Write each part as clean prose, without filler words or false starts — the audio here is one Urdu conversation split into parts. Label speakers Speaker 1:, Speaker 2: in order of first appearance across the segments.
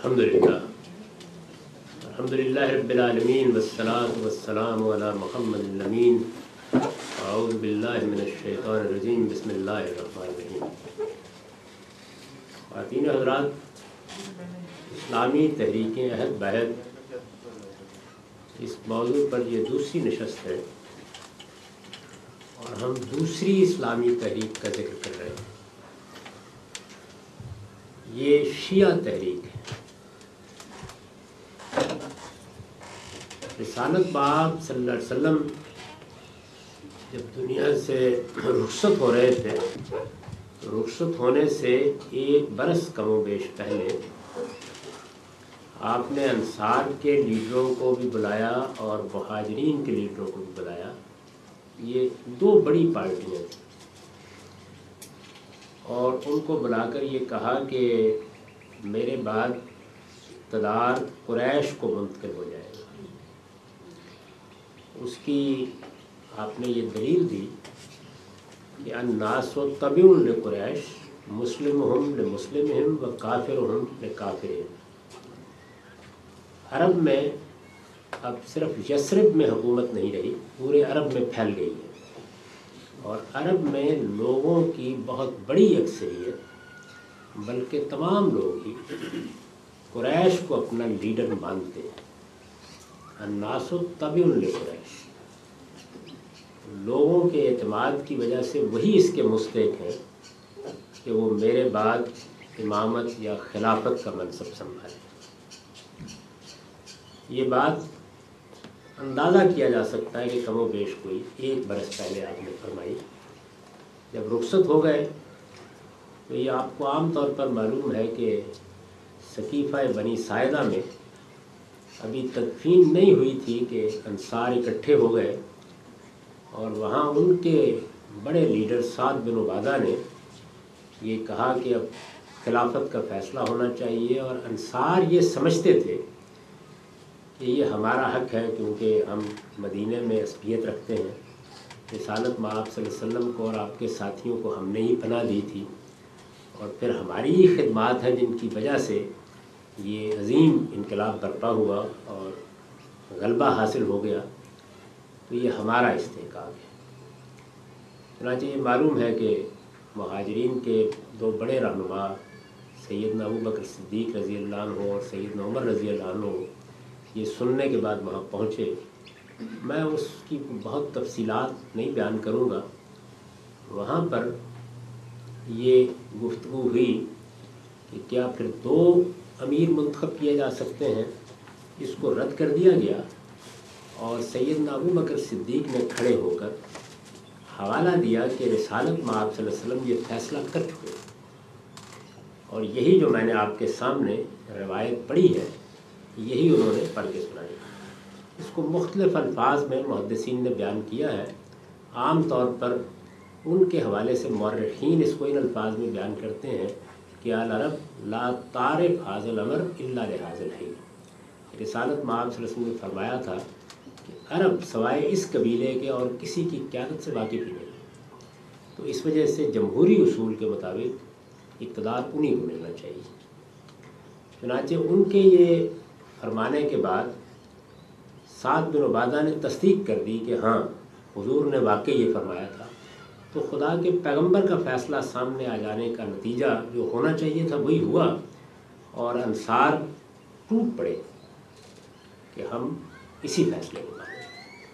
Speaker 1: अल्हम्दुलिल्लाह रब्बिल आलमीन वस्सलातु वस्सलामु अला मुहम्मदिल अमीन अऊज़ु बिल्लाहि मिनश शैतानिर रजीम बिस्मिल्लाहिर रहमानिर रहीम। ख़वातीन हज़रात, इस्लामी तहरीकें अहद बहद इस मौजू पर ये दूसरी नशस्त है और हम दूसरी इस्लामी तहरीक का जिक्र कर रहे हैं। ये शिया तहरीक है। रिसालत बाब सल्लल्लाहु अलैहि वसल्लम जब दुनिया से रुखसत हो रहे थे तो रुखसत होने से एक बरस कमो बेश पहले आपने अंसार के लीडरों को भी बुलाया और मुहाजिरीन के लीडरों को भी बुलाया। ये दो बड़ी पार्टियाँ थी और उनको बुलाकर ये कहा कि मेरे बाद इक़्तिदार कुरैश को मुंतकिल हो जाएगा। उसकी आपने ये दलील दी कि अन्नासु तबिउन लिकुरैश मुस्लिमुहुम लिमुस्लिमिहिम व काफिरुहुम लिकाफिरिहिम। अरब में अब सिर्फ यस्रिब में हुकूमत नहीं रही, पूरे अरब में फैल गई है और अरब में लोगों की बहुत बड़ी अक्सरियत बल्कि तमाम लोग ही कुरैश को अपना लीडर मानते हैं। अन्नासु तबिउन लिकुरैश, लोगों के एतमाद की वजह से वही इसके मुस्तहिक हैं कि वो मेरे बाद इमामत या खिलाफत का मनसब संभाले। ये बात अंदाज़ा किया जा सकता है कि कमो बेश कोई एक बरस पहले आपने फरमाई। जब रुखसत हो गए तो ये आपको आम तौर पर मालूम है कि सकीफ़ा बनी साइदा में अभी तदफीन नहीं हुई थी कि अंसार इकट्ठे हो गए और वहाँ उनके बड़े लीडर साद बिन उबादा ने ये कहा कि अब खिलाफत का फ़ैसला होना चाहिए। और अंसार ये समझते थे कि ये हमारा हक़ है क्योंकि हम मदीने में असबियत रखते हैं। रिसालत में आप सल्लल्लाहु अलैहि वसल्लम को और आपके साथियों को हमने ही पनाह दी थी और फिर हमारी ही खिदमात है जिनकी वजह से ये अजीम इनकलाब बर्पा हुआ और गलबा हासिल हो गया, तो ये हमारा इस्तेहकाक है। चुनांचे ये मालूम है कि मुहाजिरीन के दो बड़े रहनुमा सैयदना अबू बकर सिद्दीक़ रज़ी अल्लाह अन्हु और सैयदना उमर रज़ी अल्लाह अन्हु ये सुनने के बाद वहाँ पहुँचे। मैं उसकी बहुत तफसीलात नहीं बयान करूँगा। वहाँ पर ये गुफ्तगू हुई कि क्या फिर दो अमीर मुंतखब किए जा सकते हैं। इसको रद्द कर दिया गया और सैयदना अबू बकर सिद्दीक़ ने खड़े होकर हवाला दिया कि रिसालत में आप सल्लल्लाहु अलैहि वसल्लम ये फ़ैसला कर चुके और यही जो मैंने आपके सामने रवायत पढ़ी है यही उन्होंने पढ़ के सुनाई। इसको मुख्तलिफ़ अल्फाज में मुहद्दिसीन ने बयान किया है। आम तौर पर उनके हवाले से मुअर्रिखीन इसको इन अल्फाज में बयान करते हैं कि अल अरब ला तारिफ हाज़िल अमर इल्ला लिहाज़िल हिल। रिसालत में आप सल्लल्लाहु अलैहि वसल्लम ने फरमाया था कि अरब सवाए इस कबीले के और किसी की क़यादत से वाकिफ़ ही नहीं। तो इस वजह से जमहूरी उसूल के मुताबिक इक़्तिदार उन्हीं को मिलना चाहिए। चुनांचे उनके ये फरमाने के बाद साद बिन उबादा ने तस्दीक कर दी कि हाँ हुजूर ने वाकई ये फरमाया था। तो खुदा के पैगंबर का फ़ैसला सामने आ जाने का नतीजा जो होना चाहिए था वही हुआ और अंसार टूट पड़े कि हम इसी फ़ैसले को मानें।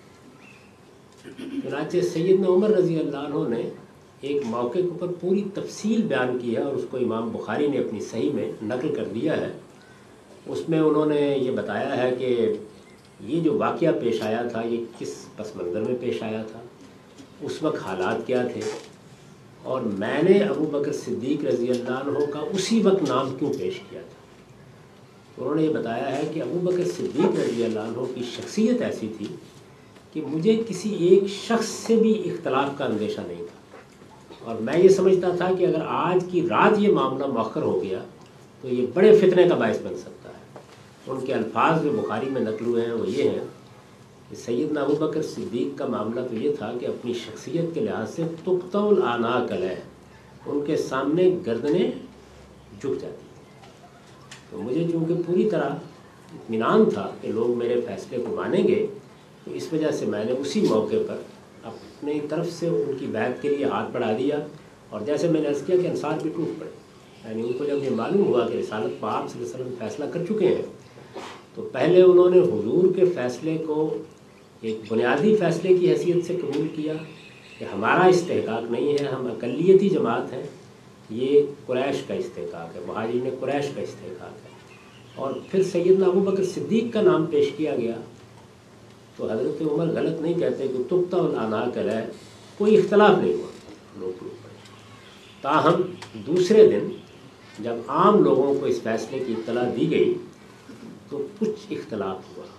Speaker 1: चुनांचे सैयदना उमर रज़ी अल्लाह अन्हु ने एक मौके के ऊपर पूरी तफसील बयान की है और उसको इमाम बुखारी ने अपनी सही में नकल कर दिया है। उसमें उन्होंने ये बताया है कि ये जो वाक़या पेश आया था ये किस पस मंज़र में पेश आया था, उस वक्त हालात क्या थे और मैंने अबू बकर सिद्दीक़ रज़ी अल्लाह अन्हु का उसी वक्त नाम क्यों पेश किया था। तो उन्होंने ये बताया है कि अबू बकर सिद्दीक़ रज़ी अल्लाह अन्हु की शख्सियत ऐसी थी कि मुझे किसी एक शख्स से भी इख्तलाफ का अंदेशा नहीं था और मैं ये समझता था कि अगर आज की रात ये मामला मौखर हो गया तो ये बड़े फितने का बायस बन सकता है। उनके अल्फाज जो बुखारी में नकल हुए हैं वो ये हैं कि सैयदना अबू बकर सिद्दीक़ का मामला तो ये था कि अपनी शख्सियत के लिहाज से तुक़तउल आनाक़ अलैह, उनके सामने गर्दनें झुक जाती। تو مجھے چونکہ پوری طرح اطمینان تھا کہ لوگ میرے فیصلے کو مانیں گے، تو اس وجہ سے میں نے اسی موقع پر اپنی طرف سے ان کی بیعت کے لیے ہاتھ بڑھا دیا، اور جیسے میں نے عرض کیا کہ انصار بھی ٹوٹ پڑے۔ یعنی ان کو جب یہ معلوم ہوا کہ رسالت پہ آپ صلی اللہ علیہ وسلم فیصلہ کر چکے ہیں، تو پہلے انہوں نے حضور کے فیصلے کو ایک بنیادی فیصلے کی حیثیت سے قبول کیا کہ ہمارا استحقاق نہیں ہے، ہم اقلیتی جماعت ہیں، یہ قریش کا استحقاق ہے، مہاجرین قریش کا استحقاق ہے۔ اور پھر سیدنا ابوبکر صدیق کا نام پیش کیا گیا، تو حضرت عمر غلط نہیں کہتے کہ تبتا العناق علیہ، کوئی اختلاف نہیں ہوا، لوگ ٹوٹ پڑے۔ تاہم دوسرے دن جب عام لوگوں کو اس فیصلے کی اطلاع دی گئی تو کچھ اختلاف ہوا،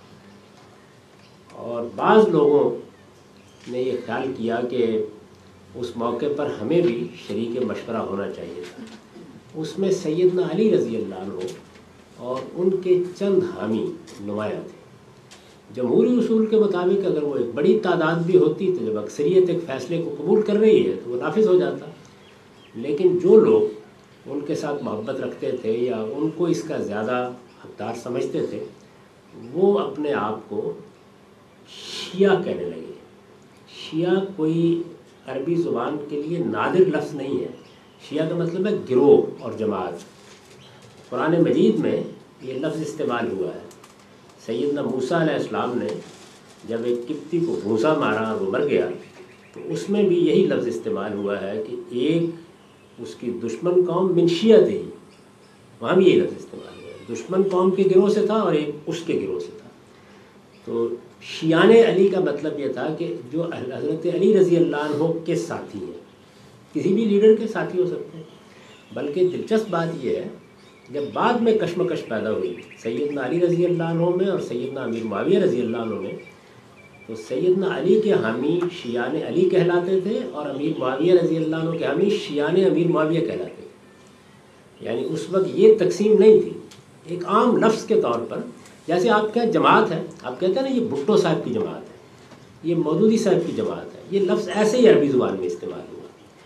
Speaker 1: اور بعض لوگوں نے یہ خیال کیا کہ اس موقع پر ہمیں بھی شریک مشورہ ہونا چاہیے تھا۔ اس میں سیدنا علی رضی اللہ عنہ اور ان کے چند حامی نمایاں تھے۔ جمہوری اصول کے مطابق اگر وہ ایک بڑی تعداد بھی ہوتی تو جب اکثریت ایک فیصلے کو قبول کر رہی ہے تو وہ نافذ ہو جاتا، لیکن جو لوگ ان کے ساتھ محبت رکھتے تھے یا ان کو اس کا زیادہ حقدار سمجھتے تھے، وہ اپنے آپ کو شیعہ کہنے لگے۔ شیعہ کوئی عربی زبان کے لیے نادر لفظ نہیں ہے، شیعہ کا مطلب ہے گروہ اور جماعت۔ قرآن مجید میں یہ لفظ استعمال ہوا ہے۔ سیدنا موسیٰ علیہ السلام نے جب ایک قبطی کو گھونسا مارا اور وہ مر گیا، تو اس میں بھی یہی لفظ استعمال ہوا ہے کہ ایک اس کی دشمن قوم من شیعہ تھی، وہاں بھی یہی لفظ استعمال ہوا ہے، دشمن قوم کے گروہ سے تھا اور ایک اس کے گروہ سے تھا۔ تو شیعان علی کا مطلب یہ تھا کہ جو حضرت علی رضی اللہ عنہ کے ساتھی ہیں، کسی بھی لیڈر کے ساتھی ہو سکتے ہیں۔ بلکہ دلچسپ بات یہ ہے، جب بعد میں کشمکش پیدا ہوئی سیدنا علی رضی اللہ عنہ میں اور سیدنا امیر معاویہ رضی اللہ عنہ میں، تو سیدنا علی کے حامی شیعان علی کہلاتے تھے اور امیر معاویہ رضی اللہ عنہ کے حامی شیعان امیر معاویہ کہلاتے تھے۔ یعنی اس وقت یہ تقسیم نہیں تھی، ایک عام لفظ کے طور پر، جیسے آپ کا جماعت ہے، آپ کہتے ہیں نا یہ بھٹو صاحب کی جماعت ہے، یہ مودودی صاحب کی جماعت ہے، یہ لفظ ایسے ہی عربی زبان میں استعمال ہوا۔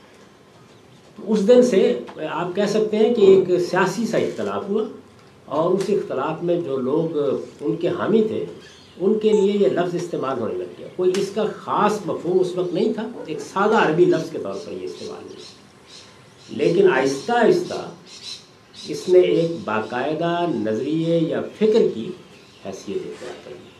Speaker 1: تو اس دن سے آپ کہہ سکتے ہیں کہ ایک سیاسی سا اختلاف ہوا، اور اس اختلاف میں جو لوگ ان کے حامی تھے ان کے لیے یہ لفظ استعمال ہونے لگ گیا۔ کوئی اس کا خاص مفہوم اس وقت نہیں تھا، ایک سادہ عربی لفظ کے طور پر یہ استعمال ہوا، لیکن آہستہ آہستہ اس نے ایک باقاعدہ نظریے یا فکر کی حیثیت اختیار کر لی۔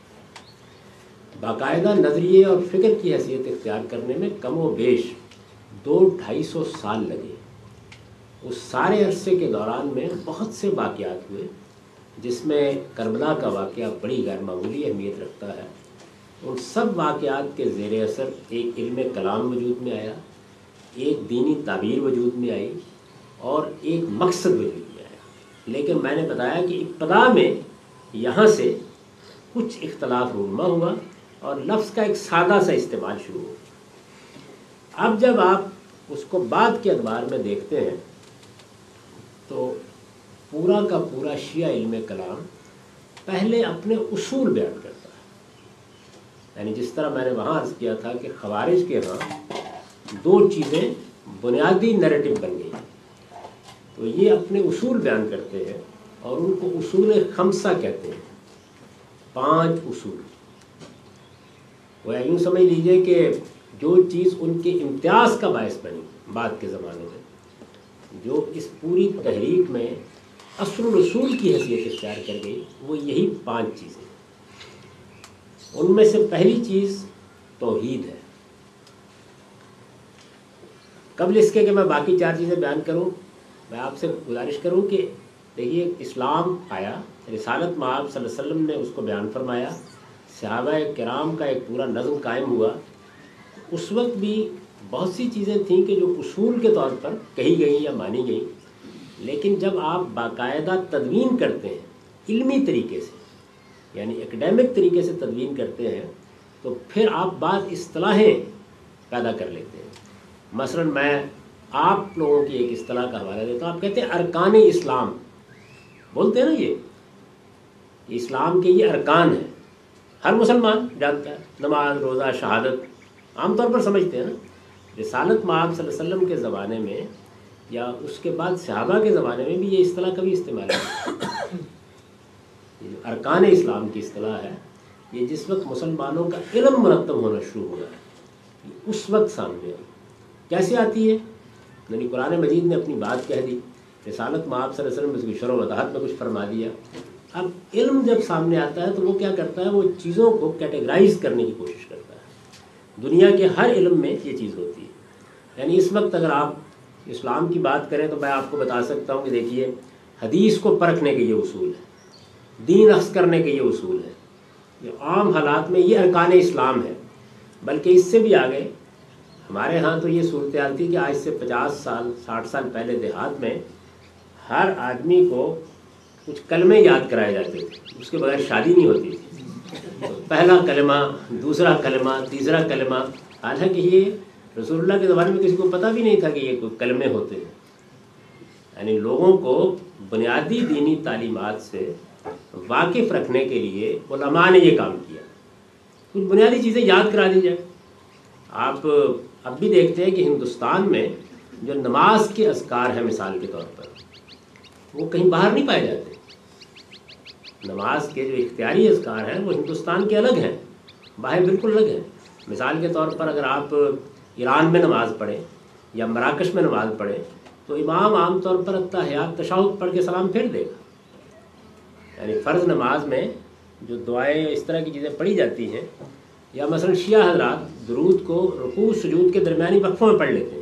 Speaker 1: باقاعدہ نظریے اور فکر کی حیثیت اختیار کرنے میں کم و بیش 200-250 سال لگے۔ اس سارے عرصے کے دوران میں بہت سے واقعات ہوئے، جس میں کربلا کا واقعہ بڑی غیر معمولی اہمیت رکھتا ہے۔ ان سب واقعات کے زیر اثر ایک علم کلام وجود میں آیا، ایک دینی تعبیر وجود میں آئی، اور ایک مقصد وجود میں آیا۔ لیکن میں نے بتایا کہ ابتدا میں یہاں سے کچھ اختلاف رونما ہوا اور لفظ کا ایک سادہ سا استعمال شروع ہوا۔ اب جب آپ اس کو بعد کے ادوار میں دیکھتے ہیں تو پورا کا پورا شیعہ علم کلام پہلے اپنے اصول بیان کرتا ہے۔ یعنی جس طرح میں نے وہاں عرض کیا تھا کہ خوارج کے ہاں 2 چیزیں بنیادی نیریٹو بن گئی، تو یہ اپنے اصول بیان کرتے ہیں، اور ان کو اصول خمسہ کہتے ہیں، 5 اصول۔ وہ یوں سمجھ لیجئے کہ جو چیز ان کے امتیاز کا باعث بنی بعد کے زمانے میں، جو اس پوری تحریک میں اصل الاصول کی حیثیت اختیار کر گئی، وہ یہی 5 چیزیں۔ ان میں سے پہلی چیز توحید ہے۔ قبل اس کے کہ میں باقی 4 چیزیں بیان کروں، میں آپ سے گزارش کروں کہ دیکھیے اسلام آیا، رسالت مآب صلی اللہ علیہ وسلم نے اس کو بیان فرمایا، صحابہ کرام کا ایک پورا نظم قائم ہوا۔ اس وقت بھی بہت سی چیزیں تھیں کہ جو اصول کے طور پر کہی گئیں یا مانی گئیں، لیکن جب آپ باقاعدہ تدوین کرتے ہیں علمی طریقے سے، یعنی اکیڈیمک طریقے سے تدوین کرتے ہیں، تو پھر آپ بعض اصطلاحیں پیدا کر لیتے ہیں۔ مثلا میں آپ لوگوں کی ایک اصطلاح کا حوالہ دیتا ہوں، آپ کہتے ہیں ارکان اسلام، بولتے ہیں نا یہ اسلام کے یہ ارکان ہیں، ہر مسلمان جانتا ہے، نماز، روزہ، شہادت عام طور پر سمجھتے ہیں نا۔ رسالت مآب صلی اللہ علیہ وسلم کے زمانے میں یا اس کے بعد صحابہ کے زمانے میں بھی یہ اصطلاح کبھی استعمال نہیں. یہ جو ارکان اسلام کی اصطلاح ہے، یہ جس وقت مسلمانوں کا علم مرتب ہونا شروع ہو رہا ہے اس وقت سامنے آئی. کیسے آتی ہے؟ یعنی قرآن مجید نے اپنی بات کہہ دی، رسالت میں آپ صلی اللہ علیہ وسلم میں شرح و وضاحت میں کچھ فرما دیا. اب علم جب سامنے آتا ہے تو وہ کیا کرتا ہے، وہ چیزوں کو کیٹیگرائز کرنے کی کوشش کرتا ہے. دنیا کے ہر علم میں یہ چیز ہوتی ہے. یعنی اس وقت اگر آپ اسلام کی بات کریں تو میں آپ کو بتا سکتا ہوں کہ دیکھیے، حدیث کو پرکھنے کے یہ اصول ہے، دین اخذ کرنے کے یہ اصول ہے. یہ عام حالات میں یہ ارکان اسلام ہے. بلکہ اس سے بھی آگے ہمارے ہاں تو یہ صورتحال تھی کہ آج سے 50 سال 60 سال پہلے دیہات میں ہر آدمی کو کچھ کلمے یاد کرائے جاتے تھے، اس کے بغیر شادی نہیں ہوتی تھی. پہلا کلمہ، دوسرا کلمہ، تیسرا کلمہ. حالانکہ یہ رسول اللہ کے زمانے میں کسی کو پتہ بھی نہیں تھا کہ یہ کوئی کلمے ہوتے ہیں. یعنی لوگوں کو بنیادی دینی تعلیمات سے واقف رکھنے کے لیے علماء نے یہ کام کیا، کچھ بنیادی چیزیں یاد کرا دی جائے. آپ اب بھی دیکھتے ہیں کہ ہندوستان میں جو نماز کے اذکار ہیں مثال کے طور پر، وہ کہیں باہر نہیں پائے جاتے. نماز کے جو اختیاری اذکار ہیں وہ ہندوستان کے الگ ہیں، باہر بالکل الگ ہیں. مثال کے طور پر اگر آپ ایران میں نماز پڑھیں یا مراکش میں نماز پڑھیں تو امام عام طور پر التحیات تشہد پڑھ کے سلام پھیر دے گا. یعنی فرض نماز میں جو دعائیں اس طرح کی چیزیں پڑھی جاتی ہیں، یا مثلا شیعہ حضرات درود کو رکوع سجود کے درمیانی وقفوں میں پڑھ لیتے ہیں.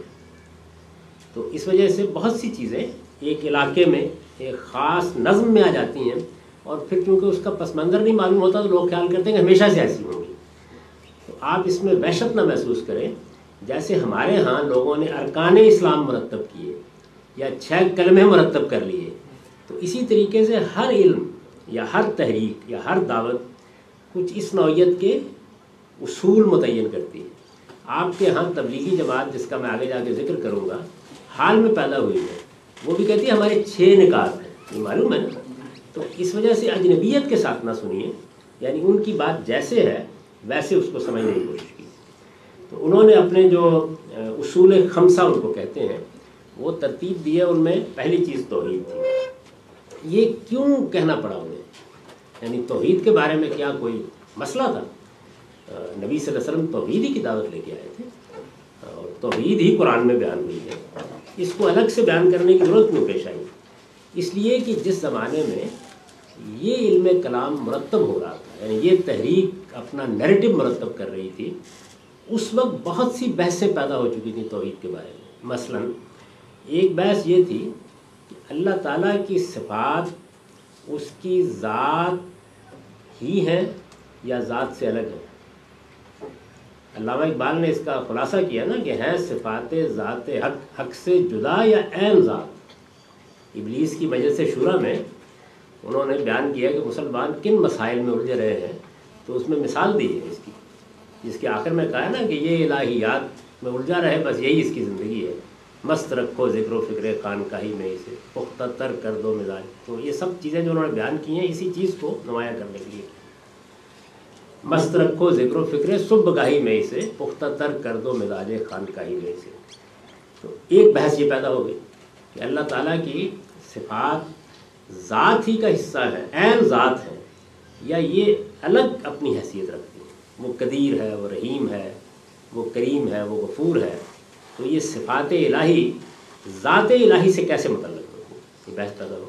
Speaker 1: تو اس وجہ سے بہت سی چیزیں ایک علاقے میں ایک خاص نظم میں آ جاتی ہیں، اور پھر کیونکہ اس کا پس منظر نہیں معلوم ہوتا تو لوگ خیال کرتے ہیں کہ ہمیشہ سے ایسی ہوں گی. تو آپ اس میں وحشت نہ محسوس کریں. جیسے ہمارے ہاں لوگوں نے ارکان اسلام مرتب کیے یا 6 کلمے مرتب کر لیے، تو اسی طریقے سے ہر علم یا ہر تحریک یا ہر دعوت کچھ اس نوعیت کے اصول متعین کرتی ہے. آپ کے ہاں تبلیغی جماعت جس کا میں آگے جا کے ذکر کروں گا حال میں پیدا ہوئی ہے، وہ بھی کہتی ہے ہمارے 6 نکات ہیں. یہ معلوم ہے نا. تو اس وجہ سے اجنبیت کے ساتھ نہ سنیے، یعنی ان کی بات جیسے ہے ویسے اس کو سمجھنے کی کوشش کی. تو انہوں نے اپنے جو اصول خمسہ ان کو کہتے ہیں وہ ترتیب دی ہے. ان میں پہلی چیز توحید تھی. یہ کیوں کہنا پڑا انہیں؟ یعنی توحید کے بارے میں کیا کوئی مسئلہ تھا؟ نبی صلی اللہ علیہ وسلم توحید ہی کی دعوت لے کے آئے تھے، اور توحید ہی قرآن میں بیان ہوئی ہے. اس کو الگ سے بیان کرنے کی ضرورت کیوں پیش آئی؟ اس لیے کہ جس زمانے میں یہ علم کلام مرتب ہو رہا تھا، یعنی یہ تحریک اپنا نیریٹو مرتب کر رہی تھی، اس وقت بہت سی بحثیں پیدا ہو چکی تھیں توحید کے بارے میں. مثلا ایک بحث یہ تھی کہ اللہ تعالیٰ کی صفات اس کی ذات ہی ہیں یا ذات سے الگ ہیں. علامہ اقبال نے اس کا خلاصہ کیا نا کہ ہیں صفات ذات حق سے جدا یا عین ذات. ابلیس کی مجلس شورا میں انہوں نے بیان کیا کہ مسلمان کن مسائل میں الجھ رہے ہیں، تو اس میں مثال دی ہے اس کی، جس کے آخر میں کہا ہے نا کہ یہ الہیات میں الجھا رہے، بس یہی اس کی زندگی ہے. مست رکھو ذکر و فکر خانقاہی میں اسے، پختہ تر کر دو مزاج. تو یہ سب چیزیں جو انہوں نے بیان کی ہیں اسی چیز کو نمایاں کرنے کے لیے. مست رکھو ذکر و فکر صبح گاہی میں اسے، پختہ تر کر دو مزاج خانقاہی میں اسے. تو ایک بحث یہ پیدا ہو گئی کہ اللہ تعالیٰ کی صفات ذات ہی کا حصہ ہے، عین ذات ہے، یا یہ الگ اپنی حیثیت رکھتی ہے. وہ قدیر ہے، وہ رحیم ہے، وہ کریم ہے، وہ غفور ہے. تو یہ صفات الہی ذات الہی سے کیسے متعلق ہوتی ہے؟ یہ بحث پیدا ہو.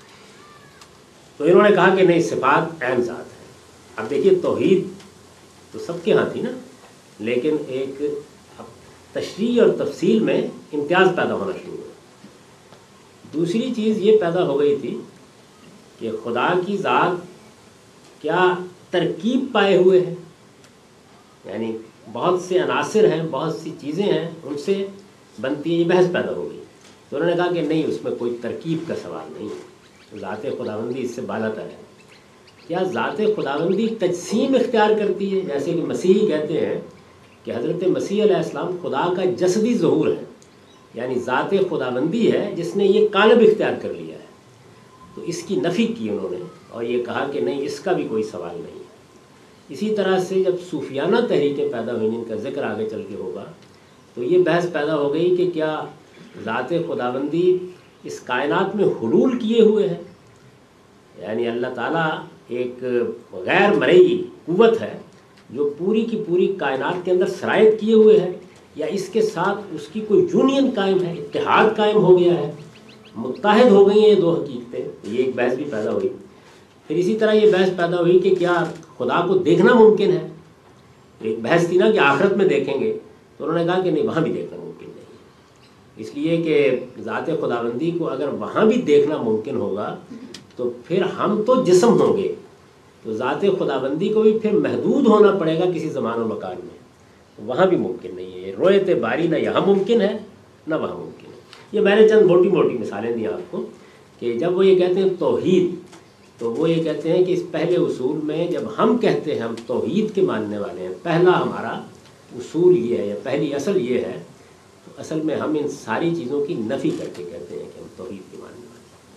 Speaker 1: تو انہوں نے کہا کہ نہیں، صفات عین ذات ہے. اب دیکھیے توحید تو سب کے ہاں تھی نا، لیکن ایک تشریح اور تفصیل میں امتیاز پیدا ہونا شروع ہوا. دوسری چیز یہ پیدا ہو گئی تھی کہ خدا کی ذات کیا ترکیب پائے ہوئے ہیں، یعنی بہت سے عناصر ہیں، بہت سی چیزیں ہیں، ان سے بنتی ہے. یہ بحث پیدا ہو گئی. تو انہوں نے کہا کہ نہیں، اس میں کوئی ترکیب کا سوال نہیں ہے، ذات خداوندی اس سے بالا تر ہے. کیا ذات خداوندی تجسیم اختیار کرتی ہے؟ جیسے کہ مسیحی کہتے ہیں کہ حضرت مسیح علیہ السلام خدا کا جسدی ظہور ہے، یعنی ذات خداوندی ہے جس نے یہ قالب اختیار کر لیا ہے. تو اس کی نفی کی انہوں نے، اور یہ کہا کہ نہیں، اس کا بھی کوئی سوال نہیں ہے. اسی طرح سے جب صوفیانہ تحریکیں پیدا ہوئیں، جن کا ذکر آگے چل کے ہوگا، تو یہ بحث پیدا ہو گئی کہ کیا ذات خداوندی اس کائنات میں حلول کیے ہوئے ہے، یعنی اللہ تعالیٰ ایک غیر مرئی قوت ہے جو پوری کی پوری کائنات کے اندر سرایت کیے ہوئے ہے، یا اس کے ساتھ اس کی کوئی یونین قائم ہے، اتحاد قائم ہو گیا ہے، متحد ہو گئی ہیں یہ دو حقیقتیں. یہ ایک بحث بھی پیدا ہوئی. پھر اسی طرح یہ بحث پیدا ہوئی کہ کیا خدا کو دیکھنا ممکن ہے. ایک بحث تھی نا کہ آخرت میں دیکھیں گے، تو انہوں نے کہا کہ نہیں، وہاں بھی دیکھنا ممکن نہیں ہے، اس لیے کہ ذات خداوندی کو اگر وہاں بھی دیکھنا ممکن ہوگا تو پھر ہم تو جسم ہوں گے، تو ذات خداوندی کو بھی پھر محدود ہونا پڑے گا کسی زمان و مکان میں، وہاں بھی ممکن نہیں ہے. رویت باری نہ یہاں ممکن ہے نہ وہاں ممکن ہے. یہ میں نے چند موٹی موٹی مثالیں دی آپ کو کہ جب وہ یہ کہتے ہیں توحید، تو وہ یہ کہتے ہیں کہ اس پہلے اصول میں جب ہم کہتے ہیں ہم توحید کے ماننے والے ہیں، پہلا ہمارا اصول یہ ہے یا پہلی اصل یہ ہے، تو اصل میں ہم ان ساری چیزوں کی نفی کر کے کہتے ہیں کہ ہم توحید کے ماننے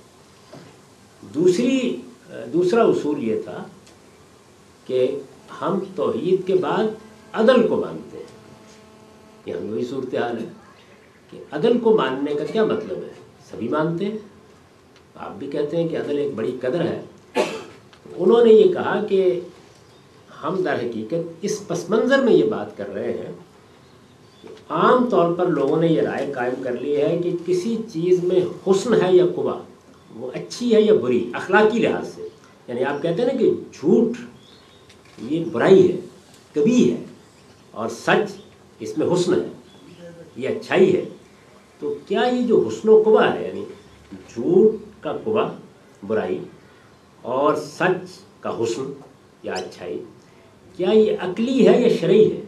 Speaker 1: والے ہیں. دوسرا اصول یہ تھا کہ ہم توحید کے بعد عدل کو مانتے ہیں. یہ ہم وہی صورتحال ہے کہ عدل کو ماننے کا کیا مطلب ہے. سبھی مانتے ہیں، آپ بھی کہتے ہیں کہ عدل ایک بڑی قدر ہے. انہوں نے یہ کہا کہ ہم در حقیقت اس پس منظر میں یہ بات کر رہے ہیں کہ عام طور پر لوگوں نے یہ رائے قائم کر لی ہے کہ کسی چیز میں حسن ہے یا قبح، وہ اچھی ہے یا بری اخلاقی لحاظ سے. یعنی آپ کہتے ہیں نا کہ جھوٹ یہ برائی ہے، کبھی ہے، اور سچ اس میں حسن ہے، یہ اچھائی ہے. تو کیا یہ جو حسن و قبح ہے، یعنی جھوٹ کا قبح برائی اور سچ کا حسن یا اچھائی، کیا یہ عقلی ہے یا شرعی ہے؟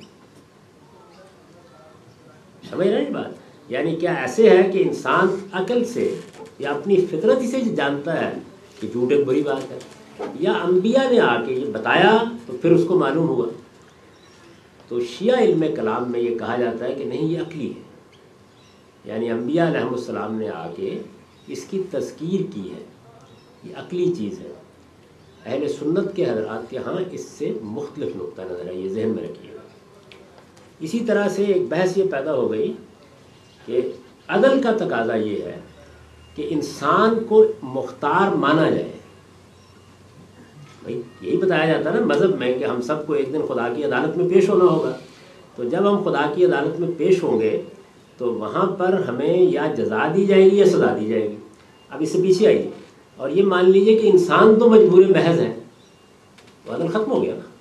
Speaker 1: سمجھ رہے ہیں یہ بات؟ یعنی کیا ایسے ہے کہ انسان عقل سے یا اپنی فطرت سے جانتا ہے کہ جھوٹ ایک بری بات ہے، یا انبیاء نے آ کے یہ بتایا تو پھر اس کو معلوم ہوا؟ تو شیعہ علم کلام میں یہ کہا جاتا ہے کہ نہیں، یہ عقلی ہے. یعنی انبیاء علیہ السلام نے آ کے اس کی تذکیر کی ہے، یہ عقلی چیز ہے. اہل سنت کے حضرات کے ہاں اس سے مختلف نقطہ نظر ہے، یہ ذہن میں رکھیے گا. اسی طرح سے ایک بحث یہ پیدا ہو گئی کہ عدل کا تقاضا یہ ہے کہ انسان کو مختار مانا جائے. بھائی یہی بتایا جاتا ہے نا مذہب میں کہ ہم سب کو ایک دن خدا کی عدالت میں پیش ہونا ہوگا. تو جب ہم خدا کی عدالت میں پیش ہوں گے تو وہاں پر ہمیں یا جزا دی جائے گی یا سزا دی جائے گی. اب اس سے پیچھے آئیے اور یہ مان لیجئے کہ انسان تو مجبور محض ہیں، تو عدل ختم ہو گیا نا.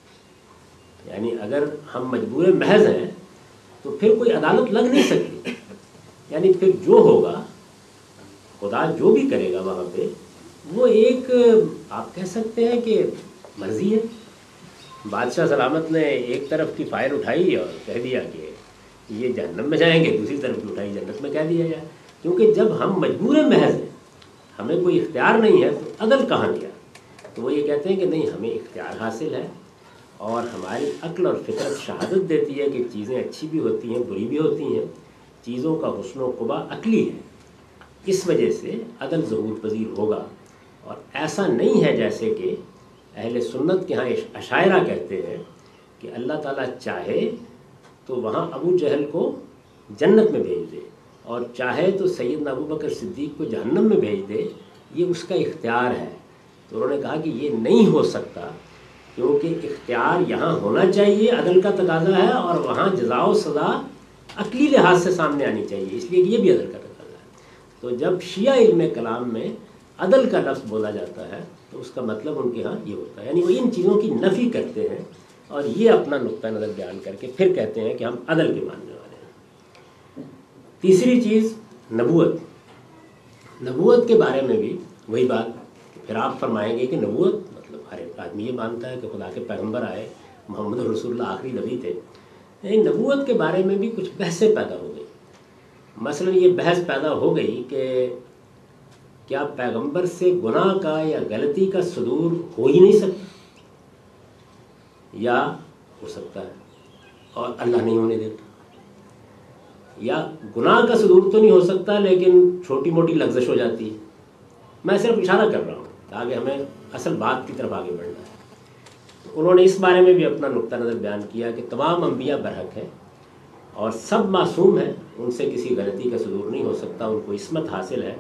Speaker 1: یعنی اگر ہم مجبور محض ہیں تو پھر کوئی عدالت لگ نہیں سکتی. یعنی پھر جو ہوگا، خدا جو بھی کرے گا وہاں پہ، وہ ایک آپ کہہ سکتے ہیں کہ مرضی ہے. بادشاہ سلامت نے ایک طرف کی فائل اٹھائی اور کہہ دیا کہ یہ جہنم میں جائیں گے، دوسری طرف کی اٹھائی جنت میں کہہ دیا جائے. کیونکہ جب ہم مجبور محض ہیں، ہمیں کوئی اختیار نہیں ہے، تو عدل کہاں گیا؟ تو وہ یہ کہتے ہیں کہ نہیں، ہمیں اختیار حاصل ہے اور ہماری عقل اور فطرت شہادت دیتی ہے کہ چیزیں اچھی بھی ہوتی ہیں، بری بھی ہوتی ہیں. چیزوں کا حسن و قبح عقلی ہے، اس وجہ سے عدل ظہور پذیر ہوگا. اور ایسا نہیں ہے جیسے کہ اہل سنت کے ہاں اشاعرہ کہتے ہیں کہ اللہ تعالیٰ چاہے تو وہاں ابو جہل کو جنت میں بھیج دے اور چاہے تو سیدنا ابو بکر صدیق کو جہنم میں بھیج دے، یہ اس کا اختیار ہے. تو انہوں نے کہا کہ یہ نہیں ہو سکتا، کیونکہ اختیار یہاں ہونا چاہیے، عدل کا تقاضا ہے، اور وہاں جزا و سزا عقلی لحاظ سے سامنے آنی چاہیے، اس لیے یہ بھی عدل کا تقاضا ہے. تو جب شیعہ علم کلام میں عدل کا لفظ بولا جاتا ہے تو اس کا مطلب ان کے ہاں یہ ہوتا ہے، یعنی وہ ان چیزوں کی نفی کرتے ہیں اور یہ اپنا نقطہ نظر بیان کر کے پھر کہتے ہیں کہ ہم عدل کے ماننے والے ہیں. تیسری چیز نبوت. نبوت کے بارے میں بھی وہی بات، پھر آپ فرمائیں گے کہ نبوت مطلب ہر ایک آدمی یہ مانتا ہے کہ خدا کے پیغمبر آئے، محمد رسول اللہ آخری نبی تھے. نبوت کے بارے میں بھی کچھ بحثیں پیدا ہو گئی. مثلا یہ بحث پیدا ہو گئی کہ کیا پیغمبر سے گناہ کا یا غلطی کا صدور ہو ہی نہیں سکتا، یا ہو سکتا ہے اور اللہ نہیں ہونے دیتا، یا گناہ کا صدور تو نہیں ہو سکتا لیکن چھوٹی موٹی لغزش ہو جاتی ہے. میں صرف اشارہ کر رہا ہوں تاکہ ہمیں اصل بات کی طرف آگے بڑھنا ہے. انہوں نے اس بارے میں بھی اپنا نقطہ نظر بیان کیا کہ تمام انبیاء برحق ہیں اور سب معصوم ہیں، ان سے کسی غلطی کا صدور نہیں ہو سکتا، ان کو عصمت حاصل ہے۔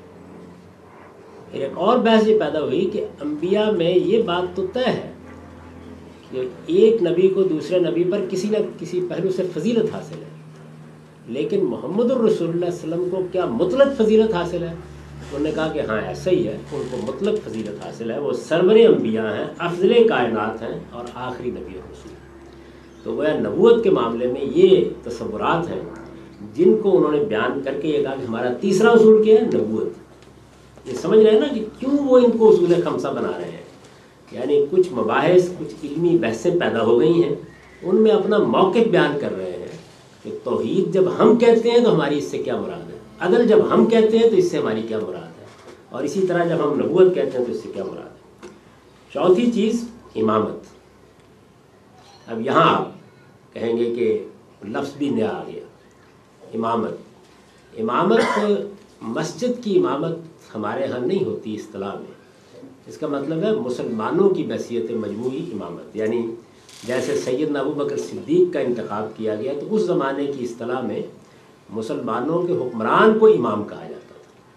Speaker 1: پھر ایک اور بحث یہ پیدا ہوئی کہ انبیاء میں یہ بات تو طے ہے کہ ایک نبی کو دوسرے نبی پر کسی نہ کسی پہلو سے فضیلت حاصل ہے، لیکن محمد الرسول اللہ علیہ وسلم کو کیا مطلق فضیلت حاصل ہے؟ انہوں نے کہا کہ ہاں ایسا ہی ہے، ان کو مطلق فضیلت حاصل ہے، وہ سرور انبیاء ہیں، افضل کائنات ہیں اور آخری نبی اور رسول۔ تو وہ نبوت کے معاملے میں یہ تصورات ہیں جن کو انہوں نے بیان کر کے یہ کہا کہ ہمارا تیسرا اصول کیا ہے؟ نبوت۔ یہ سمجھ رہے ہیں نا کہ کیوں وہ ان کو اصول خمسہ بنا رہے ہیں، یعنی کچھ مباحث، کچھ علمی بحثیں پیدا ہو گئی ہیں، ان میں اپنا موقف بیان کر رہے ہیں کہ توحید جب ہم کہتے ہیں تو ہماری اس سے کیا مراد ہے، عدل جب ہم کہتے ہیں تو اس سے ہماری کیا مراد ہے، اور اسی طرح جب ہم نبوت کہتے ہیں تو اس سے کیا مراد ہے۔ چوتھی چیز امامت۔ اب یہاں آپ کہیں گے کہ لفظ بھی نیا آ گیا، امامت۔ امامت مسجد کی امامت ہمارے ہاں نہیں ہوتی اصطلاح میں، اس کا مطلب ہے مسلمانوں کی بحیثیت مجموعی امامت، یعنی جیسے سیدنا ابو بکر صدیق کا انتخاب کیا گیا تو اس زمانے کی اصطلاح میں مسلمانوں کے حکمران کو امام کہا جاتا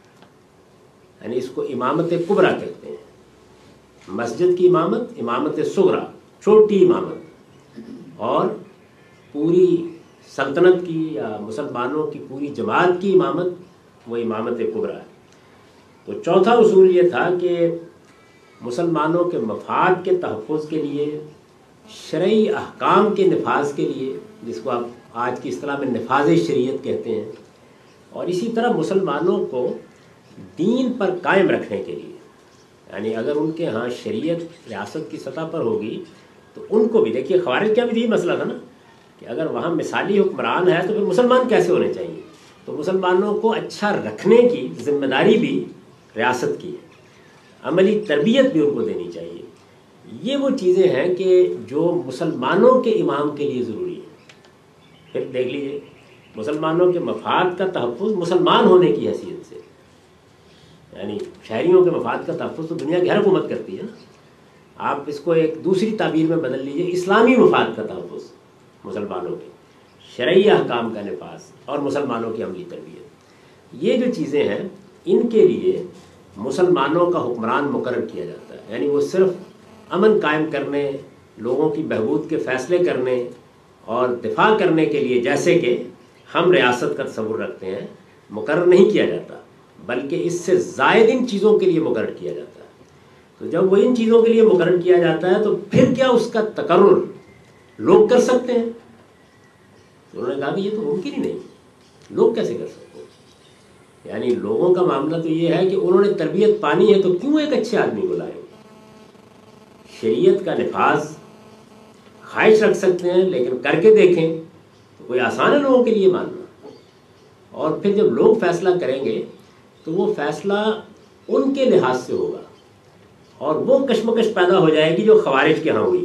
Speaker 1: تھا، یعنی اس کو امامت کبریٰ کہتے ہیں۔ مسجد کی امامت، امامت صغریٰ چھوٹی امامت، اور پوری سلطنت کی یا مسلمانوں کی پوری جماعت کی امامت وہ امامت کبریٰ ہے۔ تو چوتھا اصول یہ تھا کہ مسلمانوں کے مفاد کے تحفظ کے لیے، شرعی احکام کے نفاذ کے لیے، جس کو آپ آج کی اصطلاح میں نفاذ شریعت کہتے ہیں، اور اسی طرح مسلمانوں کو دین پر قائم رکھنے کے لیے، یعنی اگر ان کے ہاں شریعت ریاست کی سطح پر ہوگی تو ان کو بھی، دیکھیے خوارج کا بھی یہی مسئلہ تھا نا کہ اگر وہاں مثالی حکمران ہے تو پھر مسلمان کیسے ہونے چاہیے، تو مسلمانوں کو اچھا رکھنے کی ذمہ داری بھی ریاست کی ہے، عملی تربیت بھی ان کو دینی چاہیے۔ یہ وہ چیزیں ہیں کہ جو مسلمانوں کے امام کے لیے ضروری ہے۔ پھر دیکھ لیجئے مسلمانوں کے مفاد کا تحفظ مسلمان ہونے کی حیثیت سے، یعنی شہریوں کے مفاد کا تحفظ تو دنیا کی ہر حکومت کرتی ہے نا، آپ اس کو ایک دوسری تعبیر میں بدل لیجئے، اسلامی مفاد کا تحفظ مسلمانوں کے، شرعی احکام کا نفاذ اور مسلمانوں کی عملی تربیت، یہ جو چیزیں ہیں ان کے لیے مسلمانوں کا حکمران مقرر کیا جاتا ہے، یعنی وہ صرف امن قائم کرنے، لوگوں کی بہبود کے فیصلے کرنے اور دفاع کرنے کے لیے جیسے کہ ہم ریاست کا تصور رکھتے ہیں مقرر نہیں کیا جاتا، بلکہ اس سے زائد ان چیزوں کے لیے مقرر کیا جاتا ہے۔ تو جب وہ ان چیزوں کے لیے مقرر کیا جاتا ہے تو پھر کیا اس کا تقرر لوگ کر سکتے ہیں؟ تو انہوں نے کہا کہ یہ تو ممکن ہی نہیں، لوگ کیسے کر سکتے ہیں؟ یعنی لوگوں کا معاملہ تو یہ ہے کہ انہوں نے تربیت پانی ہے تو کیوں ایک اچھے آدمی کو لائیں گے؟ شریعت کا نفاذ خواہش رکھ سکتے ہیں لیکن کر کے دیکھیں تو کوئی آسان ہے لوگوں کے لیے ماننا، اور پھر جب لوگ فیصلہ کریں گے تو وہ فیصلہ ان کے لحاظ سے ہوگا، اور وہ کشمکش پیدا ہو جائے گی جو خوارج کے ہاں ہوئی،